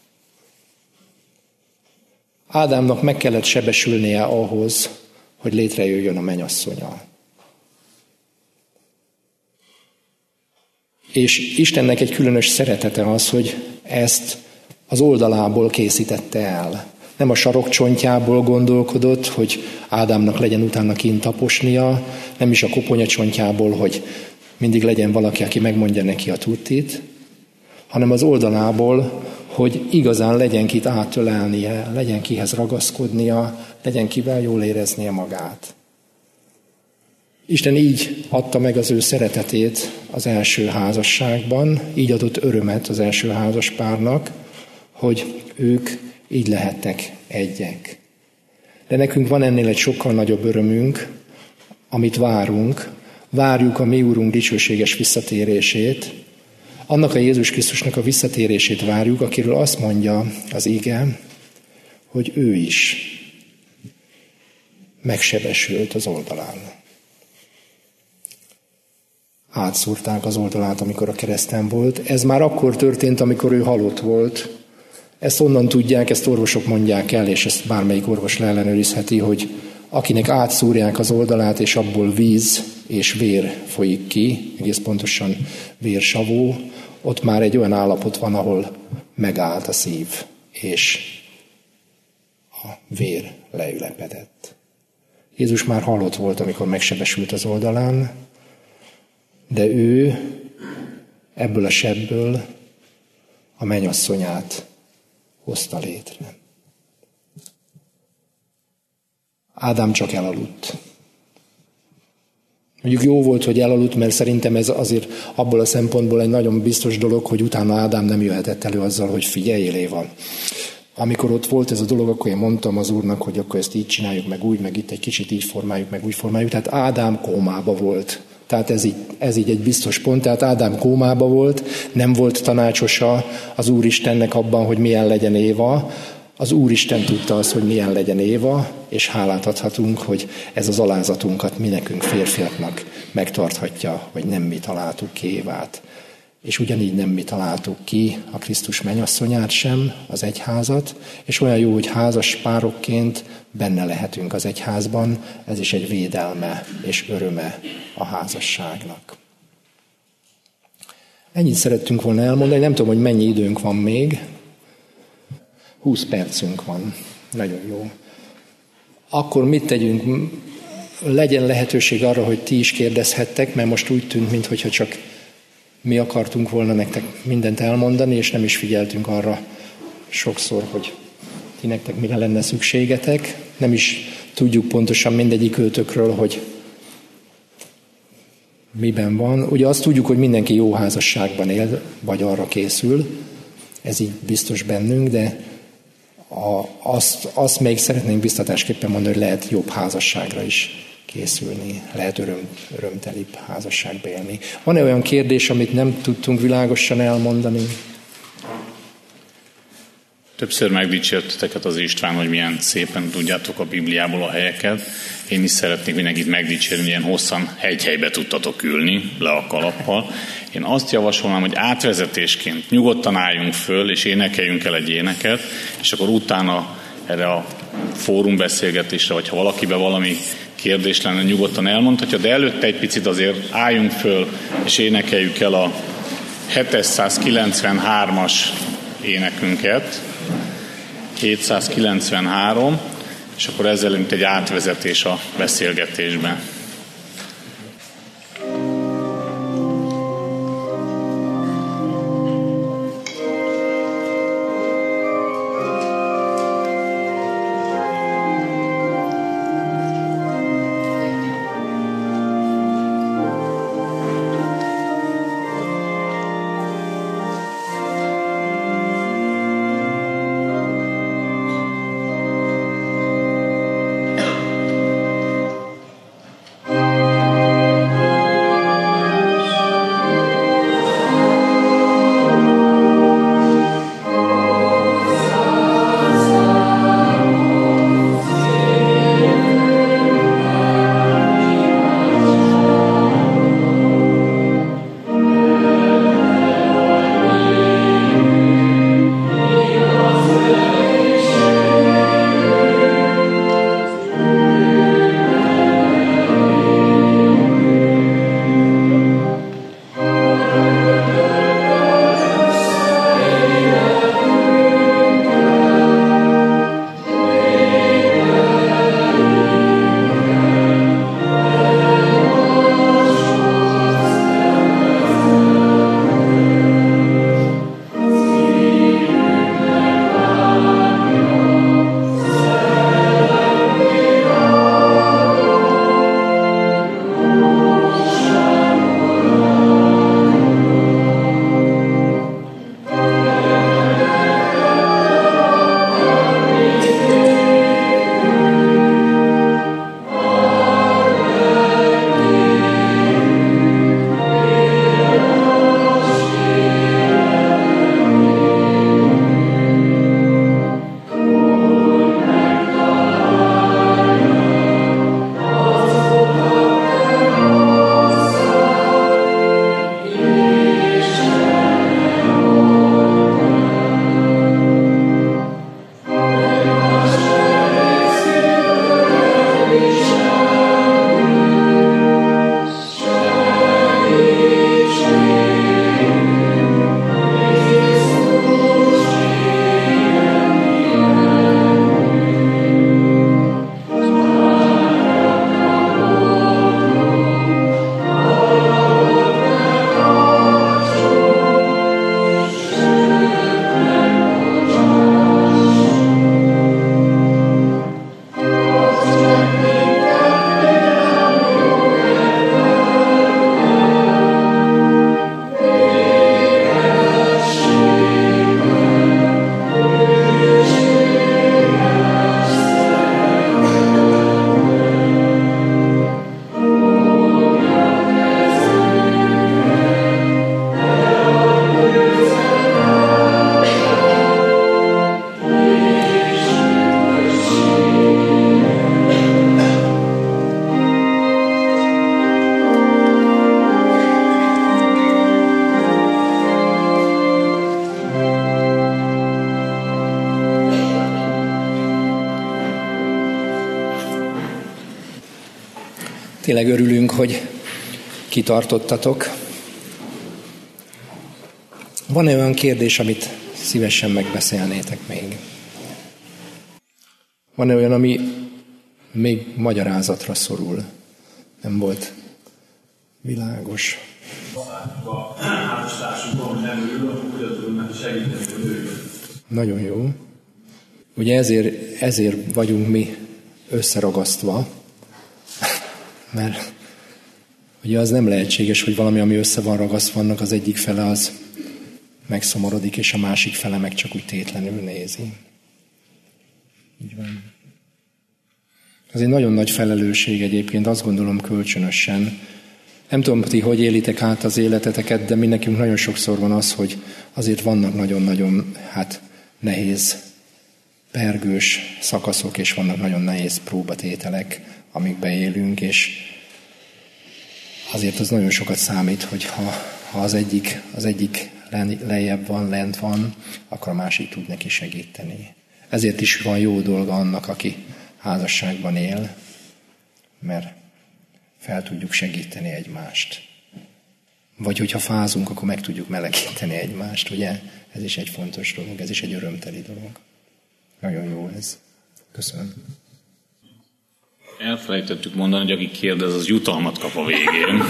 Ádámnak meg kellett sebesülnie ahhoz, hogy létrejöjjön a mennyasszonya. És Istennek egy különös szeretete az, hogy ezt az oldalából készítette el. Nem a sarokcsontjából gondolkodott, hogy Ádámnak legyen utána kint taposnia, nem is a koponyacsontjából, hogy mindig legyen valaki, aki megmondja neki a tuttit, hanem az oldalából, hogy igazán legyen kit átölelnie, legyen kihez ragaszkodnia, legyen kivel jól éreznie magát. Isten így adta meg az ő szeretetét az első házasságban, így adott örömet az első házaspárnak, hogy ők így lehettek egyek. De nekünk van ennél egy sokkal nagyobb örömünk, amit várunk. Várjuk a mi Úrunk dicsőséges visszatérését. Annak a Jézus Krisztusnak a visszatérését várjuk, akiről azt mondja az ige, hogy ő is megsebesült az oldalán. Átszúrták az oldalát, amikor a kereszten volt. Ez már akkor történt, amikor ő halott volt. Ezt onnan tudják, ezt orvosok mondják el, és ezt bármelyik orvos leellenőrizheti, hogy akinek átszúrják az oldalát, és abból víz és vér folyik ki, egész pontosan vérsavó, ott már egy olyan állapot van, ahol megállt a szív, és a vér leülepedett. Jézus már halott volt, amikor megsebesült az oldalán, de ő ebből a sebből a mennyasszonyát hozta létre. Ádám csak elaludt. Mondjuk jó volt, hogy elaludt, mert szerintem ez azért abból a szempontból egy nagyon biztos dolog, hogy utána Ádám nem jöhetett elő azzal, hogy figyelj, Éva. Amikor ott volt ez a dolog, akkor én mondtam az Úrnak, hogy akkor ezt így csináljuk, meg úgy, meg itt egy kicsit így formáljuk, meg úgy formáljuk. Tehát Ádám kómába volt. Tehát ez így egy biztos pont. Tehát Ádám kómába volt, nem volt tanácsosa az Úristennek abban, hogy milyen legyen Éva. Az Úristen tudta azt, hogy milyen legyen Éva, és hálát adhatunk, hogy ez az alázatunkat mi nekünk férfiaknak megtarthatja, hogy nem mi találtuk ki Évát. És ugyanígy nem mi találtuk ki a Krisztus mennyasszonyát sem, az egyházat, és olyan jó, hogy házas párokként benne lehetünk az egyházban, ez is egy védelme és öröme a házasságnak. Ennyit szerettünk volna elmondani, nem tudom, hogy mennyi időnk van még. 20 percünk van. Nagyon jó. Akkor mit tegyünk? Legyen lehetőség arra, hogy ti is kérdezhettek, mert most úgy tűnt, mintha csak mi akartunk volna nektek mindent elmondani, és nem is figyeltünk arra sokszor, hogy ti nektek mire lenne szükségetek. Nem is tudjuk pontosan mindegyik őtökről, hogy miben van. Ugye azt tudjuk, hogy mindenki jó házasságban él, vagy arra készül. Ez így biztos bennünk, de azt még szeretnénk biztatásképpen mondani, hogy lehet jobb házasságra is készülni, lehet örömtelibb házasságba élni. Van-e olyan kérdés, amit nem tudtunk világosan elmondani? Többször megdicsérteteket az István, hogy milyen szépen tudjátok a Bibliából a helyeket. Én is szeretnék mindenkit megdicsérni, hogy ilyen hosszan egy helybe tudtatok ülni, le a kalappal. Én azt javasolnám, hogy átvezetésként nyugodtan álljunk föl, és énekeljünk el egy éneket, és akkor utána erre a fórumbeszélgetésre, vagy ha valakiben valami kérdés lenne, nyugodtan elmondhatja, de előtte egy picit azért álljunk föl, és énekeljük el a 793-as énekünket. 793, és akkor ezzel mint egy átvezetés a beszélgetésben. tényleg örülünk, hogy kitartottatok. Van-e olyan kérdés, amit szívesen megbeszélnétek még? Van-e olyan, ami még magyarázatra szorul? Nem volt világos. A házastársunkon nem ül, akkor hogyan tudunk segíteni a nőket? Nagyon jó. Ugye ezért vagyunk mi összeragasztva, mert ugye az nem lehetséges, hogy valami, ami össze van ragasztva, annak az egyik fele az megszomorodik, és a másik fele meg csak úgy tétlenül nézi. Így van. Ez egy nagyon nagy felelősség egyébként, azt gondolom kölcsönösen. Nem tudom, ti hogy élitek át az életeteket, de mi nekünk nagyon sokszor van az, hogy azért vannak nagyon-nagyon nehéz, pergős szakaszok, és vannak nagyon nehéz próbatételek, amikbe élünk, és azért az nagyon sokat számít, hogy ha az egyik lejjebb van, lent van, akkor a másik tud neki segíteni. Ezért is van jó dolga annak, aki házasságban él, mert fel tudjuk segíteni egymást. Vagy hogyha fázunk, akkor meg tudjuk melegíteni egymást, ugye? Ez is egy fontos dolog, ez is egy örömteli dolog. Nagyon jó ez. Köszönöm. Elfelejtettük mondani, hogy aki kérdez, az jutalmat kap a végén.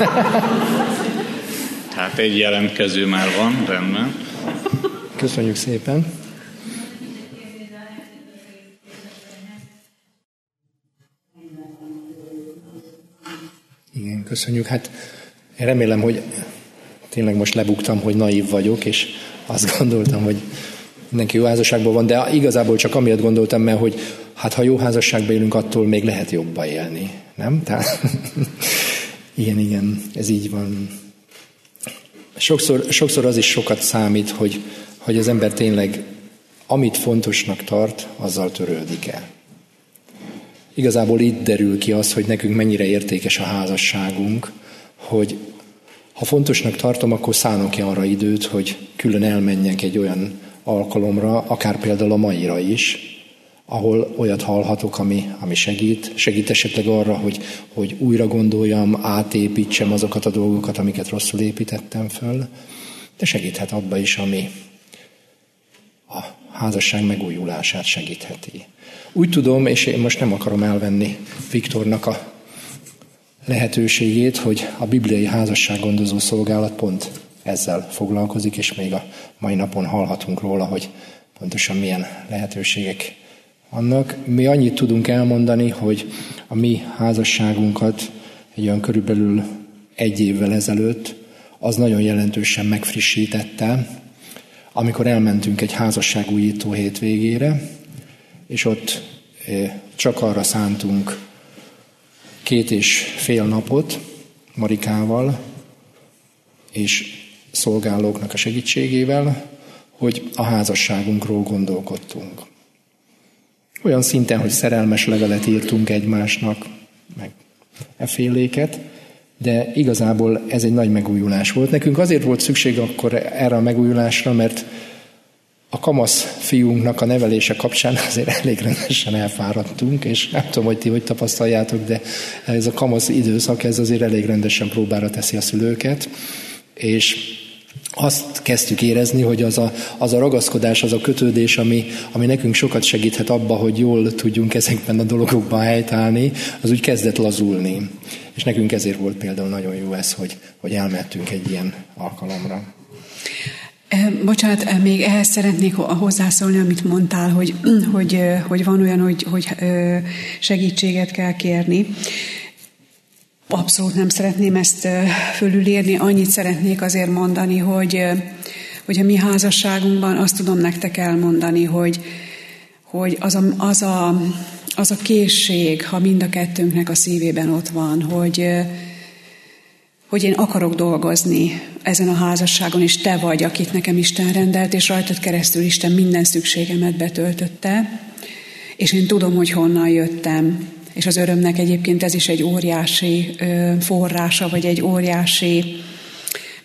Tehát egy jelentkező már van, rendben. Köszönjük szépen. Igen, köszönjük. Hát én remélem, hogy tényleg most lebuktam, hogy naív vagyok, és azt gondoltam, hogy mindenki jó házasságban van, de igazából csak amiatt gondoltam, mert hogy ha jó házasságban élünk, attól még lehet jobban élni, nem? Tehát igen, ez így van. Sokszor az is sokat számít, hogy az ember tényleg amit fontosnak tart, azzal törődik-e. Igazából itt derül ki az, hogy nekünk mennyire értékes a házasságunk, hogy ha fontosnak tartom, akkor szánok ki arra időt, hogy külön elmenjek egy olyan alkalomra, akár például a maira is, ahol olyat hallhatok, ami segít esetleg arra, hogy újra gondoljam, átépítsem azokat a dolgokat, amiket rosszul építettem föl, de segíthet abba is, ami a házasság megújulását segítheti. Úgy tudom, és én most nem akarom elvenni Viktornak a lehetőségét, hogy a bibliai házassággondozó szolgálat pont ezzel foglalkozik, és még a mai napon hallhatunk róla, hogy pontosan milyen lehetőségek vannak. Mi annyit tudunk elmondani, hogy a mi házasságunkat egy olyan körülbelül 1 évvel ezelőtt az nagyon jelentősen megfrissítette, amikor elmentünk egy házasságújító hétvégére, és ott csak arra szántunk 2,5 napot Marikával és szolgálóknak a segítségével, hogy a házasságunkról gondolkodtunk. Olyan szinten, hogy szerelmes levelet írtunk egymásnak, meg efféléket, de igazából ez egy nagy megújulás volt. Nekünk azért volt szükség akkor erre a megújulásra, mert a kamasz fiúnknak a nevelése kapcsán azért elég rendesen elfáradtunk, és nem tudom, hogy ti hogy tapasztaljátok, de ez a kamasz időszak, ez azért elég rendesen próbára teszi a szülőket, és azt kezdtük érezni, hogy az a ragaszkodás, az a kötődés, ami nekünk sokat segíthet abba, hogy jól tudjunk ezekben a dolgokban helytállni, az úgy kezdett lazulni. És nekünk ezért volt például nagyon jó ez, hogy elmentünk egy ilyen alkalomra. Bocsánat, még ehhez szeretnék hozzászólni, amit mondtál, hogy van olyan, hogy segítséget kell kérni. Abszolút nem szeretném ezt fölülírni, annyit szeretnék azért mondani, hogy a mi házasságunkban azt tudom nektek elmondani, hogy az a készség, ha mind a kettőnknek a szívében ott van, hogy én akarok dolgozni ezen a házasságon, és te vagy, akit nekem Isten rendelt, és rajtad keresztül Isten minden szükségemet betöltötte, és én tudom, hogy honnan jöttem. És az örömnek egyébként ez is egy óriási forrása, vagy egy óriási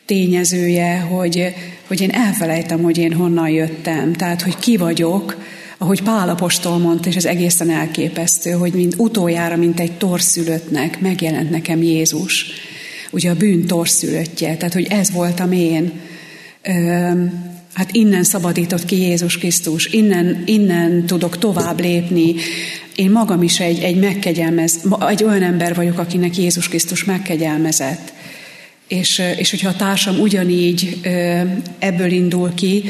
tényezője, hogy én elfelejtem, hogy én honnan jöttem. Tehát, hogy ki vagyok, ahogy Pál apostol mondta, és ez egészen elképesztő, hogy mint utoljára, mint egy torszülöttnek megjelent nekem Jézus. Ugye a bűn torszülöttje, tehát hogy ez voltam én. Hát innen szabadított ki Jézus Krisztus, innen tudok tovább lépni. Én magam is egy olyan ember vagyok, akinek Jézus Krisztus megkegyelmezett. És hogyha a társam ugyanígy ebből indul ki,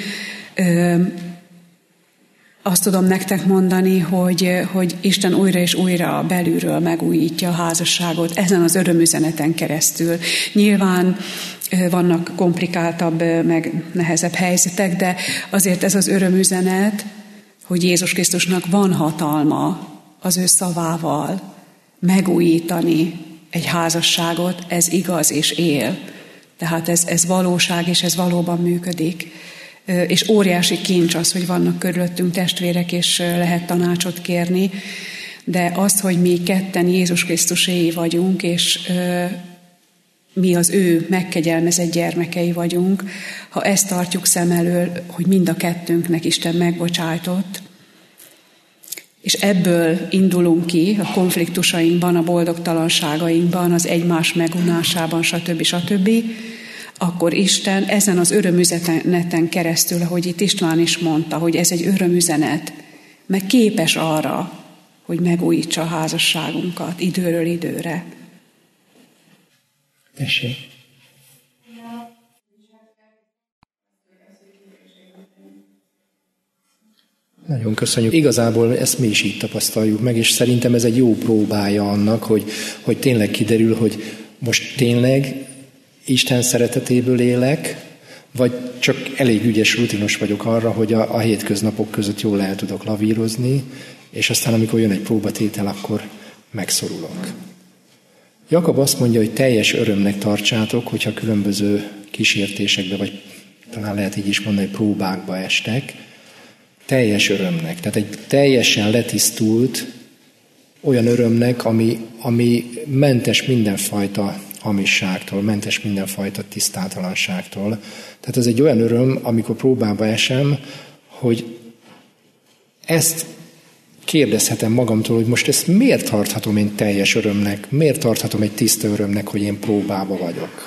azt tudom nektek mondani, hogy Isten újra és újra belülről megújítja a házasságot ezen az örömüzeneten keresztül. Nyilván vannak komplikáltabb, meg nehezebb helyzetek, de azért ez az örömüzenet, hogy Jézus Krisztusnak van hatalma az ő szavával megújítani egy házasságot, ez igaz és él. Tehát ez valóság, és ez valóban működik. És óriási kincs az, hogy vannak körülöttünk testvérek, és lehet tanácsot kérni, de az, hogy mi ketten Jézus Krisztuséi vagyunk, és mi az ő megkegyelmezett gyermekei vagyunk, ha ezt tartjuk szem elől, hogy mind a kettőnknek Isten megbocsájtott, és ebből indulunk ki a konfliktusainkban, a boldogtalanságainkban, az egymás megunásában, stb., akkor Isten ezen az örömüzeneten keresztül, ahogy itt István is mondta, hogy ez egy örömüzenet, meg képes arra, hogy megújítsa a házasságunkat időről időre. Tessék. Nagyon köszönjük. Igazából ezt mi is így tapasztaljuk meg, és szerintem ez egy jó próbája annak, hogy tényleg kiderül, hogy most tényleg Isten szeretetéből élek, vagy csak elég ügyes, rutinos vagyok arra, hogy a hétköznapok között jól el tudok lavírozni, és aztán amikor jön egy próbatétel, akkor megszorulok. Jakab azt mondja, hogy teljes örömnek tartsátok, hogyha különböző kísértésekbe, vagy talán lehet így is mondani, hogy próbákba estek, teljes örömnek. Tehát egy teljesen letisztult olyan örömnek, ami mentes mindenfajta hamisságtól, mentes mindenfajta tisztátalanságtól. Tehát ez egy olyan öröm, amikor próbába esem, hogy ezt kérdezhetem magamtól, hogy most ezt miért tarthatom én teljes örömnek, miért tarthatom egy tiszta örömnek, hogy én próbába vagyok.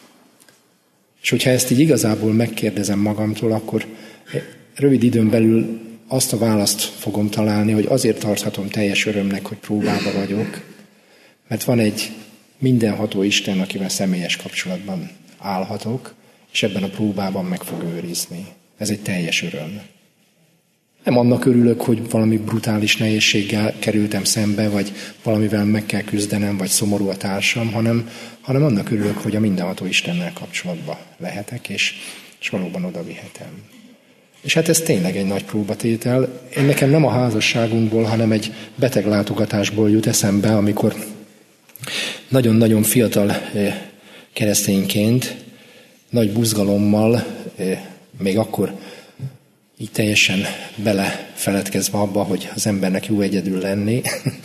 És hogyha ezt így igazából megkérdezem magamtól, akkor rövid időn belül azt a választ fogom találni, hogy azért tarthatom teljes örömnek, hogy próbába vagyok, mert van egy mindenható Isten, akivel személyes kapcsolatban állhatok, és ebben a próbában meg fog őrizni. Ez egy teljes öröm. Nem annak örülök, hogy valami brutális nehézséggel kerültem szembe, vagy valamivel meg kell küzdenem, vagy szomorú a társam, hanem annak örülök, hogy a mindenható Istennel kapcsolatban lehetek, és valóban oda vihetem. És hát ez tényleg egy nagy próbatétel. Én nekem nem a házasságunkból, hanem egy beteglátogatásból jut eszembe, amikor nagyon-nagyon fiatal keresztényként, nagy buzgalommal, még akkor így teljesen belefeledkezve abba, hogy az embernek jó egyedül lenni,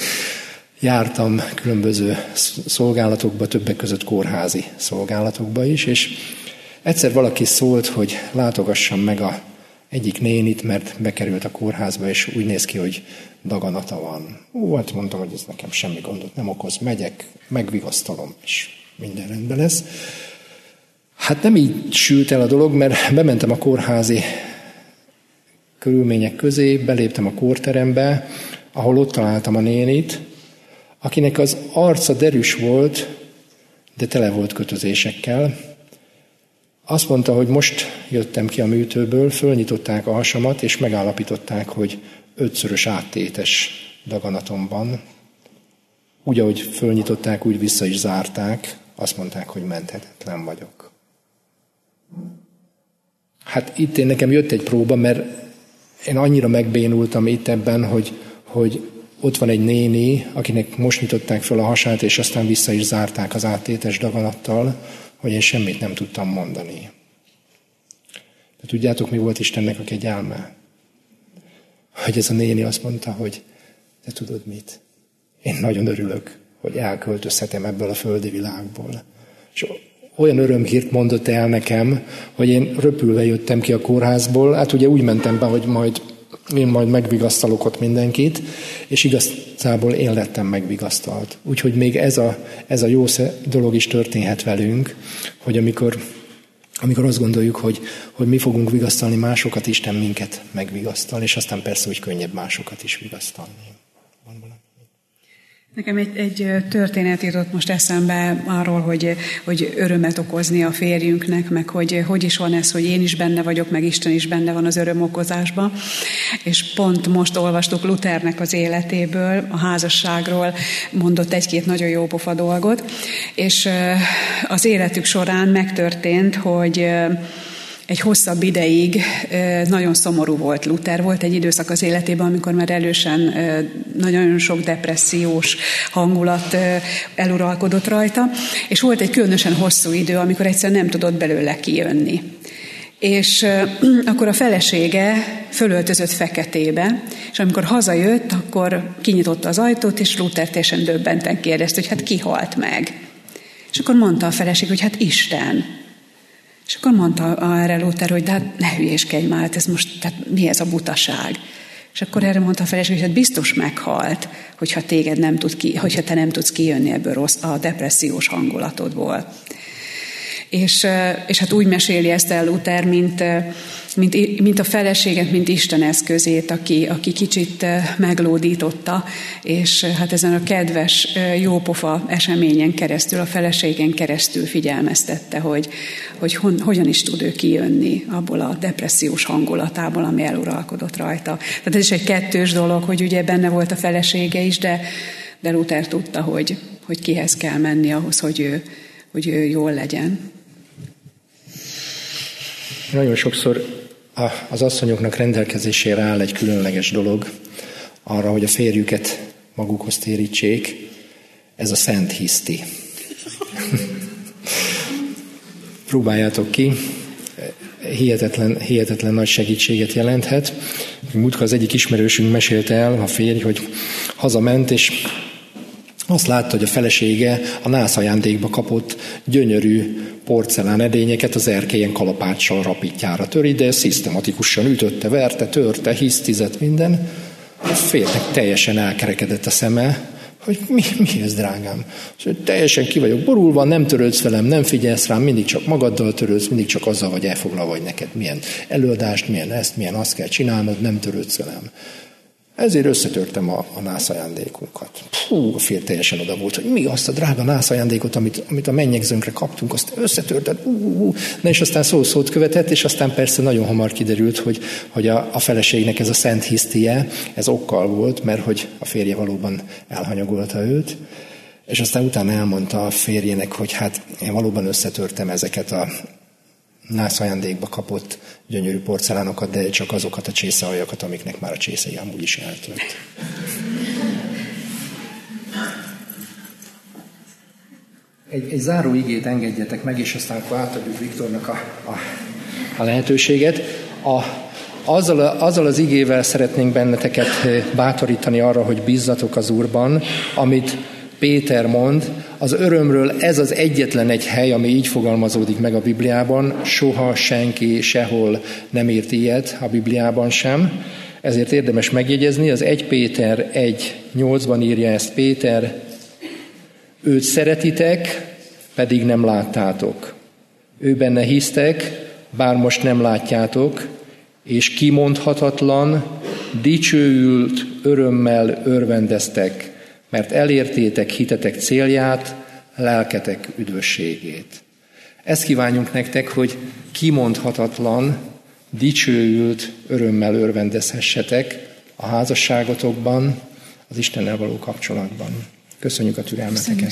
jártam különböző szolgálatokba, többek között kórházi szolgálatokba is, és egyszer valaki szólt, hogy látogassam meg egyik nénit, mert bekerült a kórházba, és úgy néz ki, hogy daganata van. Hát mondtam, hogy ez nekem semmi gondot nem okoz, megyek, megvigasztalom, és minden rendben lesz. Hát nem így sült el a dolog, mert bementem a kórházi körülmények közé, beléptem a kórterembe, ahol ott találtam a nénit, akinek az arca derűs volt, de tele volt kötözésekkel. Azt mondta, hogy most jöttem ki a műtőből, fölnyitották a hasamat, és megállapították, hogy 5-szörös áttétes daganatom van. Úgy, ahogy fölnyitották, úgy vissza is zárták. Azt mondták, hogy menthetetlen vagyok. Hát itt nekem jött egy próba, mert én annyira megbénultam itt ebben, hogy ott van egy néni, akinek most nyitották föl a hasát, és aztán vissza is zárták az áttétes daganattal, hogy én semmit nem tudtam mondani. De tudjátok, mi volt Istennek a kegyelme? Hogy ez a néni azt mondta, hogy te tudod mit? Én nagyon örülök, hogy elköltözhetem ebből a földi világból. És olyan örömhírt mondott el nekem, hogy én röpülve jöttem ki a kórházból. Hát ugye úgy mentem be, hogy majd én majd megvigasztalok ott mindenkit, és igazából én lettem megvigasztalt. Úgyhogy még ez a jó dolog is történhet velünk, hogy amikor azt gondoljuk, hogy mi fogunk vigasztalni másokat, Isten minket megvigasztal, és aztán persze, hogy könnyebb másokat is vigasztalni. Nekem egy történet jutott most eszembe arról, hogy örömet okozni a férjünknek, meg hogy is van ez, hogy én is benne vagyok, meg Isten is benne van az örömokozásban. És pont most olvastuk Luthernek az életéből, a házasságról mondott egy-két nagyon jó pofa dolgot, és az életük során megtörtént, hogy egy hosszabb ideig nagyon szomorú volt Luther. Volt egy időszak az életében, amikor már elősen nagyon sok depressziós hangulat eluralkodott rajta, és volt egy különösen hosszú idő, amikor egyszerűen nem tudott belőle kijönni. És akkor a felesége fölöltözött feketébe, és amikor hazajött, akkor kinyitotta az ajtót, és Luther teljesen döbbenten kérdezte, hogy hát ki halt meg. És akkor mondta a feleség, hogy hát Isten. És akkor mondta erre Luther, hogy de hát ne hülyéskedj már, ez most, tehát mi ez a butaság? És akkor erre mondta a feleség, hogy hát biztos meghalt, hogyha te nem tudsz kijönni ebből a depressziós hangulatodból. És hát úgy meséli ezt el Luther, mint a feleséget, mint Isten eszközét, aki kicsit meglódította, és hát ezen a kedves, jópofa eseményen keresztül, a feleségen keresztül figyelmeztette, hogy hogyan is tud ő kijönni abból a depressziós hangulatából, ami eluralkodott rajta. Tehát ez is egy kettős dolog, hogy ugye benne volt a felesége is, de Luther tudta, hogy kihez kell menni ahhoz, hogy ő jól legyen. Nagyon sokszor az asszonyoknak rendelkezésére áll egy különleges dolog arra, hogy a férjüket magukhoz térítsék. Ez a szent hiszti. Próbáljátok ki. Hihetetlen nagy segítséget jelenthet. Múltkor az egyik ismerősünk mesélte el, a férj, hogy hazament, és azt látta, hogy a felesége a nászajándékba kapott gyönyörű porcelán edényeket az erkélyen kalapáccsal rapitjára töri, de szisztematikusan ütötte, verte, törte, hisztizett minden. A férjnek teljesen elkerekedett a szeme, hogy mi ez, drágám? Szóval teljesen ki vagyok borulva, nem törődsz velem, nem figyelsz rám, mindig csak magaddal törődsz, mindig csak azzal vagy elfoglalva, vagy neked milyen előadást, milyen ezt, milyen azt kell csinálnod, nem törődsz velem. Ezért összetörtem a nászajándékunkat. A férj teljesen oda volt, hogy mi azt a drága nászajándékot, amit a mennyegzőnkre kaptunk, azt összetörted. Na és aztán szót követett, és aztán persze nagyon hamar kiderült, hogy a feleségnek ez a szent hisztie, ez okkal volt, mert hogy a férje valóban elhanyagolta őt, és aztán utána elmondta a férjének, hogy hát én valóban összetörtem ezeket a nászajándékba kapott gyönyörű porcelánokat, de csak azokat a csészealjakat, amiknek már a csészei amúgy is eltört. Egy záró igét engedjetek meg, és aztán átadjuk Viktornak a lehetőséget. Azzal az igével szeretnénk benneteket bátorítani arra, hogy bízzatok az Úrban, amit Péter mond, az örömről ez az egyetlen egy hely, ami így fogalmazódik meg a Bibliában, soha senki sehol nem írt ilyet a Bibliában sem, ezért érdemes megjegyezni, az 1 Péter 1:8-ban írja ezt Péter, őt szeretitek, pedig nem láttátok. Ő benne hisztek, bár most nem látjátok, és kimondhatatlan, dicsőült örömmel örvendeztek, mert elértétek hitetek célját, lelketek üdvösségét. Ezt kívánjunk nektek, hogy kimondhatatlan, dicsőült örömmel örvendezhessetek a házasságotokban, az Istennel való kapcsolatban. Köszönjük a türelmeteket.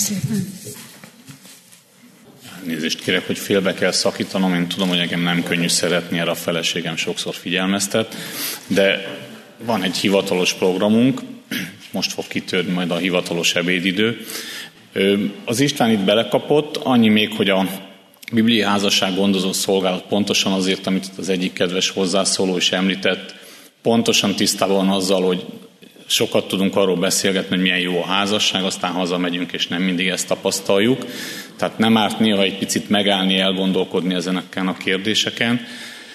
Nézést kérek, hogy félbe kell szakítanom, én tudom, hogy nekem nem könnyű szeretni, erre a feleségem sokszor figyelmeztet, de van egy hivatalos programunk, most fog kitörni majd a hivatalos ebédidő. Az István itt belekapott, annyi még, hogy a Bibliai Házasság Gondozó Szolgálat pontosan azért, amit az egyik kedves hozzászóló is említett, pontosan tisztában azzal, hogy sokat tudunk arról beszélgetni, hogy milyen jó a házasság, aztán hazamegyünk, és nem mindig ezt tapasztaljuk. Tehát nem árt néha egy picit megállni, elgondolkodni ezeneken a kérdéseken.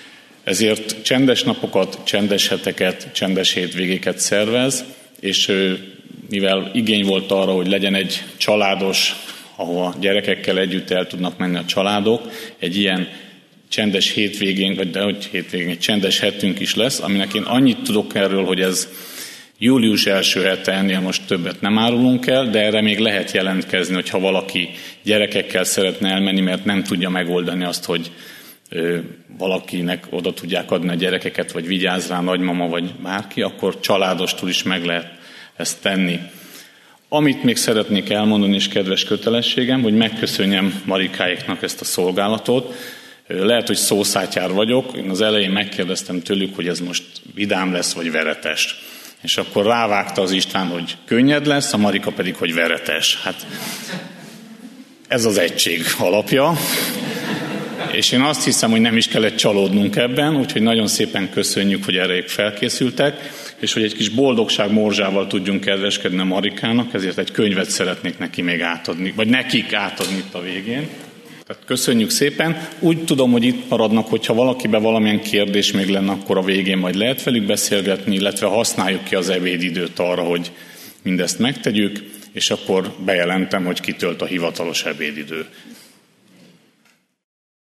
Ezért csendes napokat, csendes heteket, csendes hétvégéket szervez, és mivel igény volt arra, hogy legyen egy családos, ahova gyerekekkel együtt el tudnak menni a családok, egy ilyen csendes hétvégén, egy csendes hetünk is lesz, aminek én annyit tudok erről, hogy ez július első hete, ennél most többet nem árulunk el, de erre még lehet jelentkezni, hogyha valaki gyerekekkel szeretne elmenni, mert nem tudja megoldani azt, hogy valakinek oda tudják adni a gyerekeket, vagy vigyáz rá nagymama, vagy bárki, akkor családostól is meg lehet ezt tenni. Amit még szeretnék elmondani, és kedves kötelességem, hogy megköszönjem Marikáéknak ezt a szolgálatot. Lehet, hogy szószátyár vagyok, én az elején megkérdeztem tőlük, hogy ez most vidám lesz, vagy veretes. És akkor rávágta az István, hogy könnyed lesz, a Marika pedig, hogy veretes. Hát ez az egység alapja. És én azt hiszem, hogy nem is kellett csalódnunk ebben, úgyhogy nagyon szépen köszönjük, hogy erre felkészültek, és hogy egy kis boldogság morzsával tudjunk kedveskedni a Marikának, ezért egy könyvet szeretnék neki még átadni, vagy nekik átadni itt a végén. Tehát köszönjük szépen. Úgy tudom, hogy itt maradnak, hogyha valakiben valamilyen kérdés még lenne, akkor a végén majd lehet velük beszélgetni, illetve használjuk ki az ebédidőt arra, hogy mindezt megtegyük, és akkor bejelentem, hogy kitölt a hivatalos ebédidő.